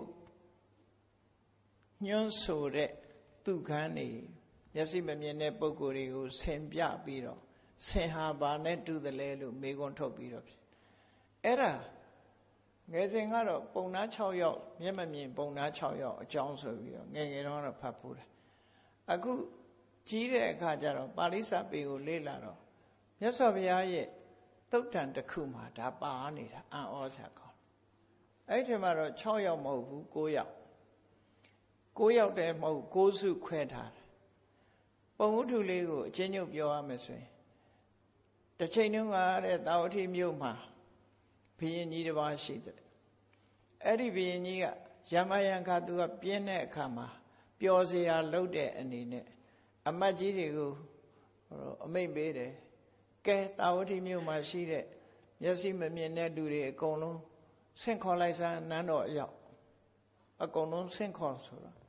ညွှန်းဆိုတဲ့သူခန်းနေမျက်စိမမြင်တဲ့ပုဂ္ဂိုလ်တွေကိုဆင်ပြပြီးတော့ဆင်ဟာဘာနဲ့တူတယ်လဲလို့မေးခွန်းထုတ်ပြီးတော့အဲ့ဒါငယ်စဉ်ကတော့ပုံနာ6ယောက်မျက်မမြင်ပုံနာ6ယောက်အကြောင်းဆိုပြီးတော့ငယ်ငယ်တော့ဖတ်ဖို့တယ်အခုကြီးတဲ့အခါကျတော့ပါဠိစာပေကိုလေ့လာတော့မြတ်စွာဘုရားရဲ့သုတ်တန်တစ်ခုမှာဒါပါနေတာအံ့ဩစရာကောင်းအဲ့ဒီမှာတော့6ယောက်မဟုတ်ဘူး9ယောက်9ယောက်တည်းမဟုတ်9စုခွဲထားတယ်ပုံဝတ္ထုလေးကိုအချင်းချင်းပြောရမယ်ဆိုရင်တစ်ချိန်တုန်းကတဲ့တာဝတိမြို့မှာဘုရင်ကြီးတစ်ပါးရှိတယ်အဲ့ဒီဘုရင်ကြီးကရမယံခါသူကပြင်းတဲ့အခါမှာပျော်စရာလုပ်တဲ့အနေနဲ့အမတ်ကြီးတွေကိုအမိန့်ပေးတယ်ကဲတာဝတိမြို့မှာရှိတဲ့မျက်စိမမြင်တဲ့လူတွေအကုန်လုံးဆင့်ခေါ်လိုက်စမ်းနန်းတော်အရောက်အကုန်လုံးဆင့်ခေါ်ဆိုတော့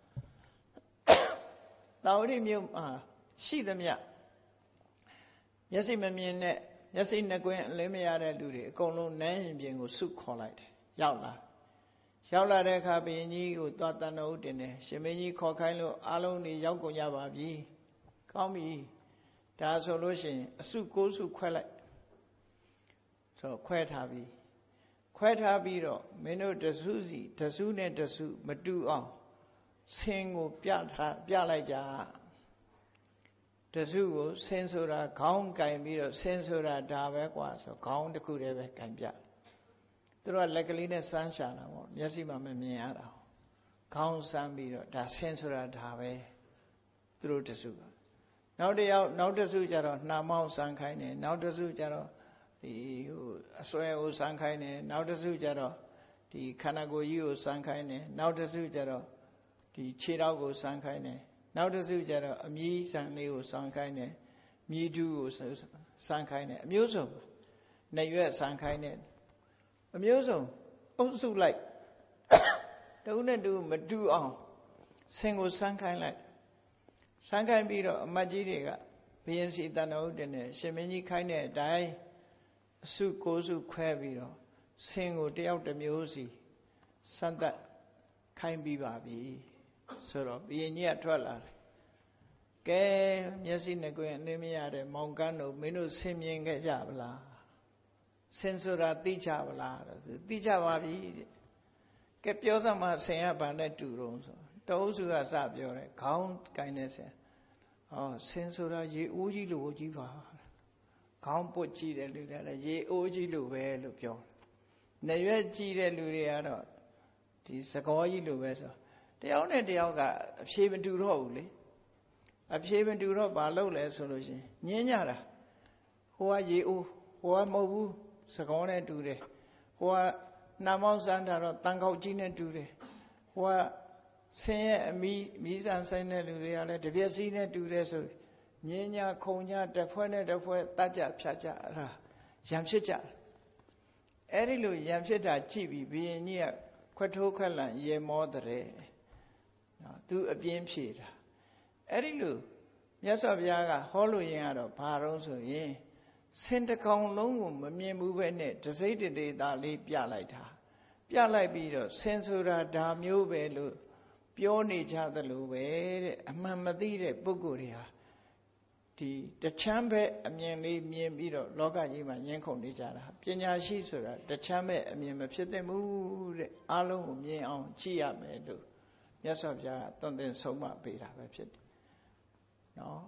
တာဝတိမြို့မှာရှိသမျှမျက်စိမမြင်တဲ့မျက်စိနှစ်ကွင်းအလင်းမရတဲ့လူတွေအကုန်လုံးနန်းရင်ပြင်ကိုစုခေါ်လိုက်တယ်ရောက်လာတဲ့အခါဘုရင်ကြီးကိုသွားတန်တော်ဦးတင်တယ်ရှင်မင်းကြီးခေါ်ခိုင်းလို့အားလုံးတွေရောက်ကုန်ကြပါပြီကောင်းပြီဒါဆိုလို့ရှိရင်အစု9စုခွဲလိုက်ဆိုခွဲထားပြီးတော့မင်းတို့တစုနဲ့တစုမတူအောင်ဆင်းကိုပြလိုက်ကြတစုကိုဆင်းဆိုတာခေါင်းကင်ပြီးတော့ဆင်းဆိုတာဒါပဲกว่าဆိုခေါင်းတစ်ခုတည်းပဲကင်ပြသူတို့ကလက်ကလေးနဲ့စမ်းရှာတာပေါ့မျက်စိမှမမြင်ရတာခေါင်းစမ်းပြီးတော့ဒါဆင်းဆိုတာဒါပဲသူတို့တစုနောက်တစုကျတော့နှာမောင်းစမ်းခိုင်းတယ်နောက်တစုကျတော့ဒီအစွဲကိုစမ်းခိုင်းတယ်နောက်တစုကျတော့ဒီခန္ဓာကိုယ်ကြီးကိုစမ်းခိုင်းတယ်နောက်တစုကျတော့ဒီခြေထောက်ကိုစမ်းခိုင်းတယ်နောက်တစုကျတော့အမြီးဆန်လေးကိုစမ်းခိုင်းတယ်မြည်တူးကိုစမ်းခိုင်းတယ်အမျိုးစုံနှစ်ရွက်စမ်းခိုင်းတယ်အမျိုးစုံအုပ်စုလိုက်တဦးနဲ့တူမတူအောင်ဆင်ကိုစမ်းခိုင်းလိုက်စမ်းခိုင်းပြီးတော့အမတ်ကြီးတွေကဘုရင်စီတန်တော်ဦးတင်တယ်ရှင်မင်းကြီးခိုင်းတဲ့အတိုင်းအစု9စုခွဲပြီးတော့ဆင်ကိုတယောက်တစ်မျိုးစီစမ်းသပ်ခိုင်းပြီးပါပြီဆိုတော့ဘုရင်ကြီးကထွက်လာတယ်ကဲမျက်စိနဲ့ကိုယ်အလင်းမရတဲ့မောင်ကန်းတို့မင်းတို့ဆင်မြင်ခဲ့ကြပါလားဆင်ဆိုတာသိကြပါလားသိကြပါပြီတဲ့ကဲပြောစမ်းမဆင်ရဘာနဲ့တူတုံးဆိုတအုပ်စုကစပြောတယ်ခေါင်းကိုင်းနေဆင်ဆင်ဆိုတာရေအိုးကြီးလိုကြီးပါခေါင်းပုတ်ကြည့်တဲ့လူတွေကရေအိုးကြီးလိုပဲလို့ပြောနေရွက်ကြည့်တဲ့လူတွေကတော့ဒီစကောကြီးလိုပဲဆိုတယောက်နဲ့တယောက်ကအဖြေမတူတော့ဘူးလေအဖြေမတူတော့ဘာလုပ်လဲဆိုလို့ရှိရင်ညင်းကြတာဟိုကရေအိုးဟိုကမဟုတ်ဘူးစကောနဲ့တူတယ်ဟိုကနှာမောင်းစမ်းတာတော့တန်ခေါက်ကြီးနဲ့တူတယ်ဟိုကဆင်းရဲ့အမီးစမ်းဆိုင်တဲ့လူတွေကလည်းတပြက်စီးနဲ့တူတယ်ဆိုညင်းညာခုံညာတစ်ဖွဲ့နဲ့တစ်ဖွဲ့တတ်ကြဖြတ်ကြအဲ့ဒါရံဖြစ်ကြအဲ့ဒီလိုရံဖြစ်တာကြည့်ပြီးဘုရင်ကြီးကခွထိုးခွက်လန့်ရေမောတဲ့နော်သူအပြင်းဖြေတာအဲ့ဒီလိုမြတ်စွာဘုရားကဟောလို့ရင်ကတော့ဘာတော့ဆိုရင်ဆင်တကောင်လုံးကိုမမြင်ဘူးပဲနဲ့တစိမ့်တေသားလေးပြလိုက်တာပြလိုက်ပြီးတော့ဆင်ဆိုတာဒါမျိုးပဲလို့ပြောနေကြသလိုပဲတဲ့အမှန်မသိတဲ့ပုဂ္ဂိုလ်တွေဟာဒီတချမ်းပဲအမြင်လေးမြင်ပြီးတော့လောကကြီးမှာညှင်းခုန်နေကြတာပညာရှိဆိုတာတချမ်းပဲအမြင်မဖြစ်သင့်ဘူးတဲ့အားလုံးကိုမြင်အောင်ကြည့်ရမယ်လို့မြတ်စွာဘုရားကသွန်သင်ဆုံးမပေးတာပဲဖြစ်တယ်နော်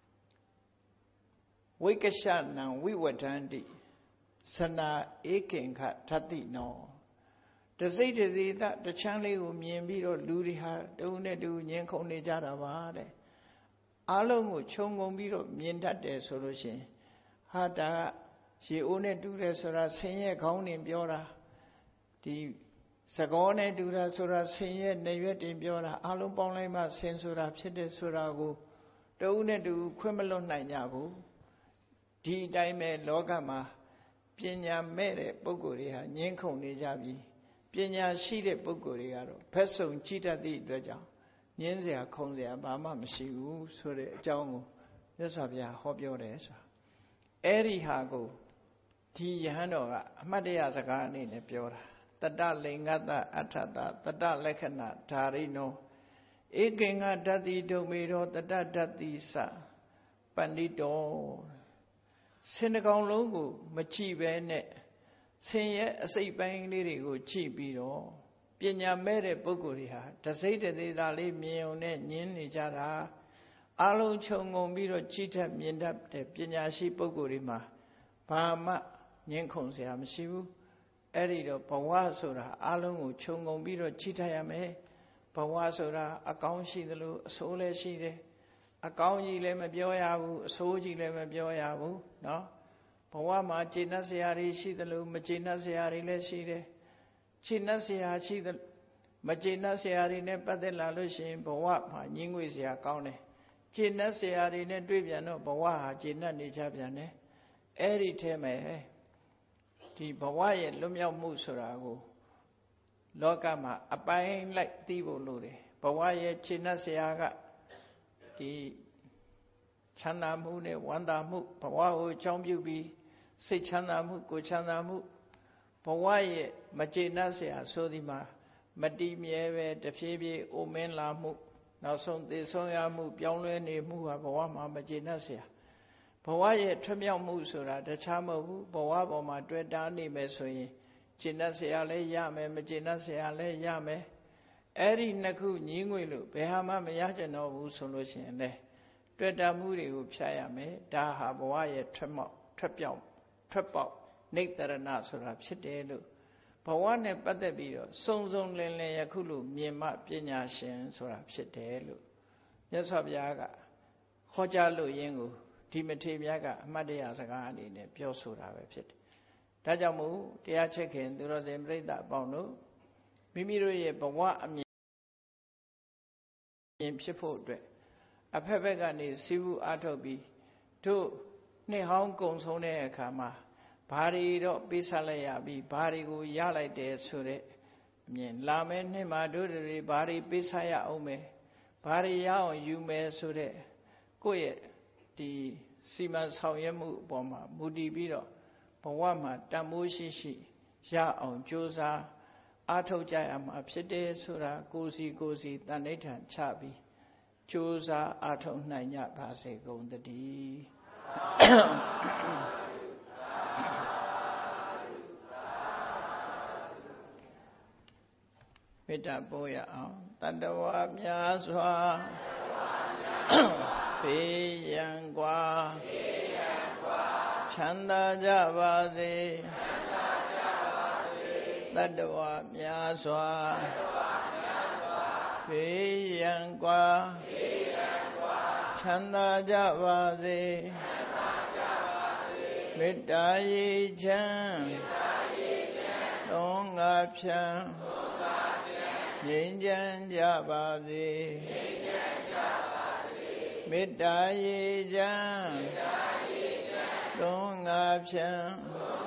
ဝိကရှနံဝိဝဒန္တိစနာဧကင်္ခထတိနောတစိတ်တစေတချမ်းလေးကိုမြင်ပြီးတော့လူတွေဟာတူနဲ့တူညှင်းခုန်နေကြတာပါတဲ့အားလုံးကိုခြုံငုံပြီးတော့မြင်တတ်တယ်ဆိုလို့ရှိရင်ဟာဒါကရေအိုးနဲ့တူတယ်ဆိုတာဆင်းရဲခေါင်းနေပြောတာဒီ Sagone dura sura sinye nevet in biora alum ponlema sensura pite surago Done do quimelon nainabu D dime logama Pinya mere bogoria Nyenkon nejabi Pinya shide bogoriaro Person chita di dweja Nyenzia konzia bama mshiu sure jangu Yasabia hobiores Eri hago Ti yanoga Madia Zagani ne biora Tada lingata atata tada lekana tarino Ekenga dati domiro tada dati sa Pandito Senekong longo machi bene Senye asay bang lirigo chi biro Pinya mere bogoria Tasete de dali mione nyin nijara Alo chongo miro chita miendap de pinya si bogorima Pama nyen kong siya msibu Erido bawa sura alungu chungung biro chitayame bawa sura account shidelu sole shide account jile me byoyabu so jile me byoyabu no bawa ma china sayari shidelu ma china sayari le shide china sayari shidelu ma china sayari ne padela lo shin bawa ma nyingwe siya kaune china sayari ne dwe pyan no bawa ha china ne cha pyan ne eri the me Di bawaye lumya musurago Lokama apain like tibo lure Bawaye china seaga Di Chana mune wanda mu Bawaho chombubi Se chana mu ko chana mu Bawaye machina sea sodima Mati mieve defebi omen la mu Nason de soya mu Pyongle ne mu Bawama machina sea Bawaye Tremia Musura, the Chamahu, Bawaboma, Dredani Mesoy, Chinasiale Yame, Majinasiale Yame, Eri Naku, Ninguilu, Behama Mayajano solution, Dredamuri Upsayame, Daha Bawaye Tremia, Trepo, Nectar Nasura, Chitelu, Bawane Padabio, Sonzon Lene Yakulu, Mima Pina Shen, Sura Chitelu, Yasabiaga, Hojalu Yengu. Timothy Miaga, Madia Sagani, Piosura, Tajamu, Tia Chekin, the Rosembre that Bono, Mimiro Bawa in Chipotle, a Pepegani, Sivu Atobi, two Ne Hong Kong Sone Kama, Bari do Bisalaya, be Bari go Yala de Sure, Lamen, Maduri, Bari Bisaya Ome, Bari Yao, you may Sure, Goye. Di Siman Sawyemu Boma, Mudi Biro, Bawama, Damushishi, Ya on Josa, Ato Jayam, Apsede Sura, Gozi, Danetan, Chabi, Josa, Ato Nanya Pase, Gonda di Vita Boya, Tandawa Myaswa. Piyangwa Chanda Javade Tadwa Myaswa Piyangwa Chanda Javade Midayi Chan Longa Pyan Ninjan Javade Midayi Jan Longa Pyan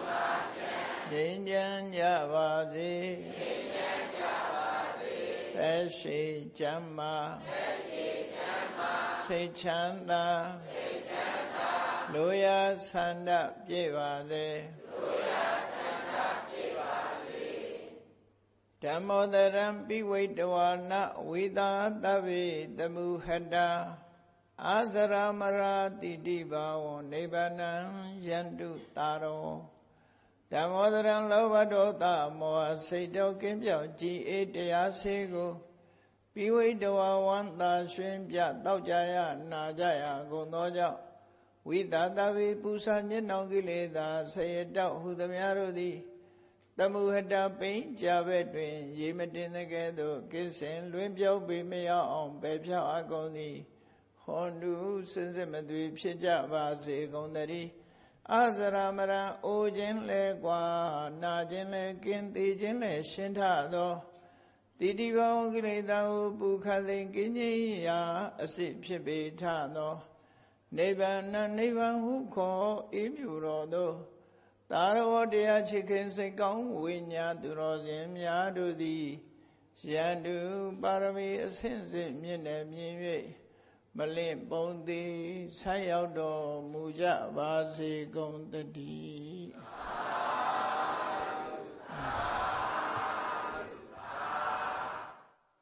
Ninjan Javade Peshi Jamma Se Chanda Loya Sanda Jivade Damodaram Biwaitavana Vida Davi Damuhada Azara Marati Diva Nibanan Yandu Taro Damodaran Lovadota Moa Sedo Kimpyo G. Sego Biwaitava Wanda Shrimpya Daujaya Najaya Gonoja Vida Davi Pusan Yanogileda Sayeda Hudamyarodi Damuhada Pain Javetwin Yimatin the Gado Kissin Limpyo Bimea on Bepia Agoni Hondu Sensimadri Pija Vase Gondari အဇရမရံအိုခြင်းလဲကွာနာခြင်းလဲကင်းသိခြင်းလဲရှင်းထသောတိတိဘောင်ကိလေသာဟုပူခတ်သိကင်းကြီးရာအစစ်ဖြစ်ပေထသောနိဗ္ဗာန်နိဗ္ဗာန်ဟုခေါ်အေးမြူတော်သောသာရဝတရားချစ်ခင်စိတ်ကောင်းဝိညာသူတော်စင်များတို့သည်ယန္တုပါရမီအဆင့်ဆင့်မြင့်တယ်မြင်၍မလင့်ပုံသည်ဆက်ရောက်တော်မူကြပါစေကုန်သတည်း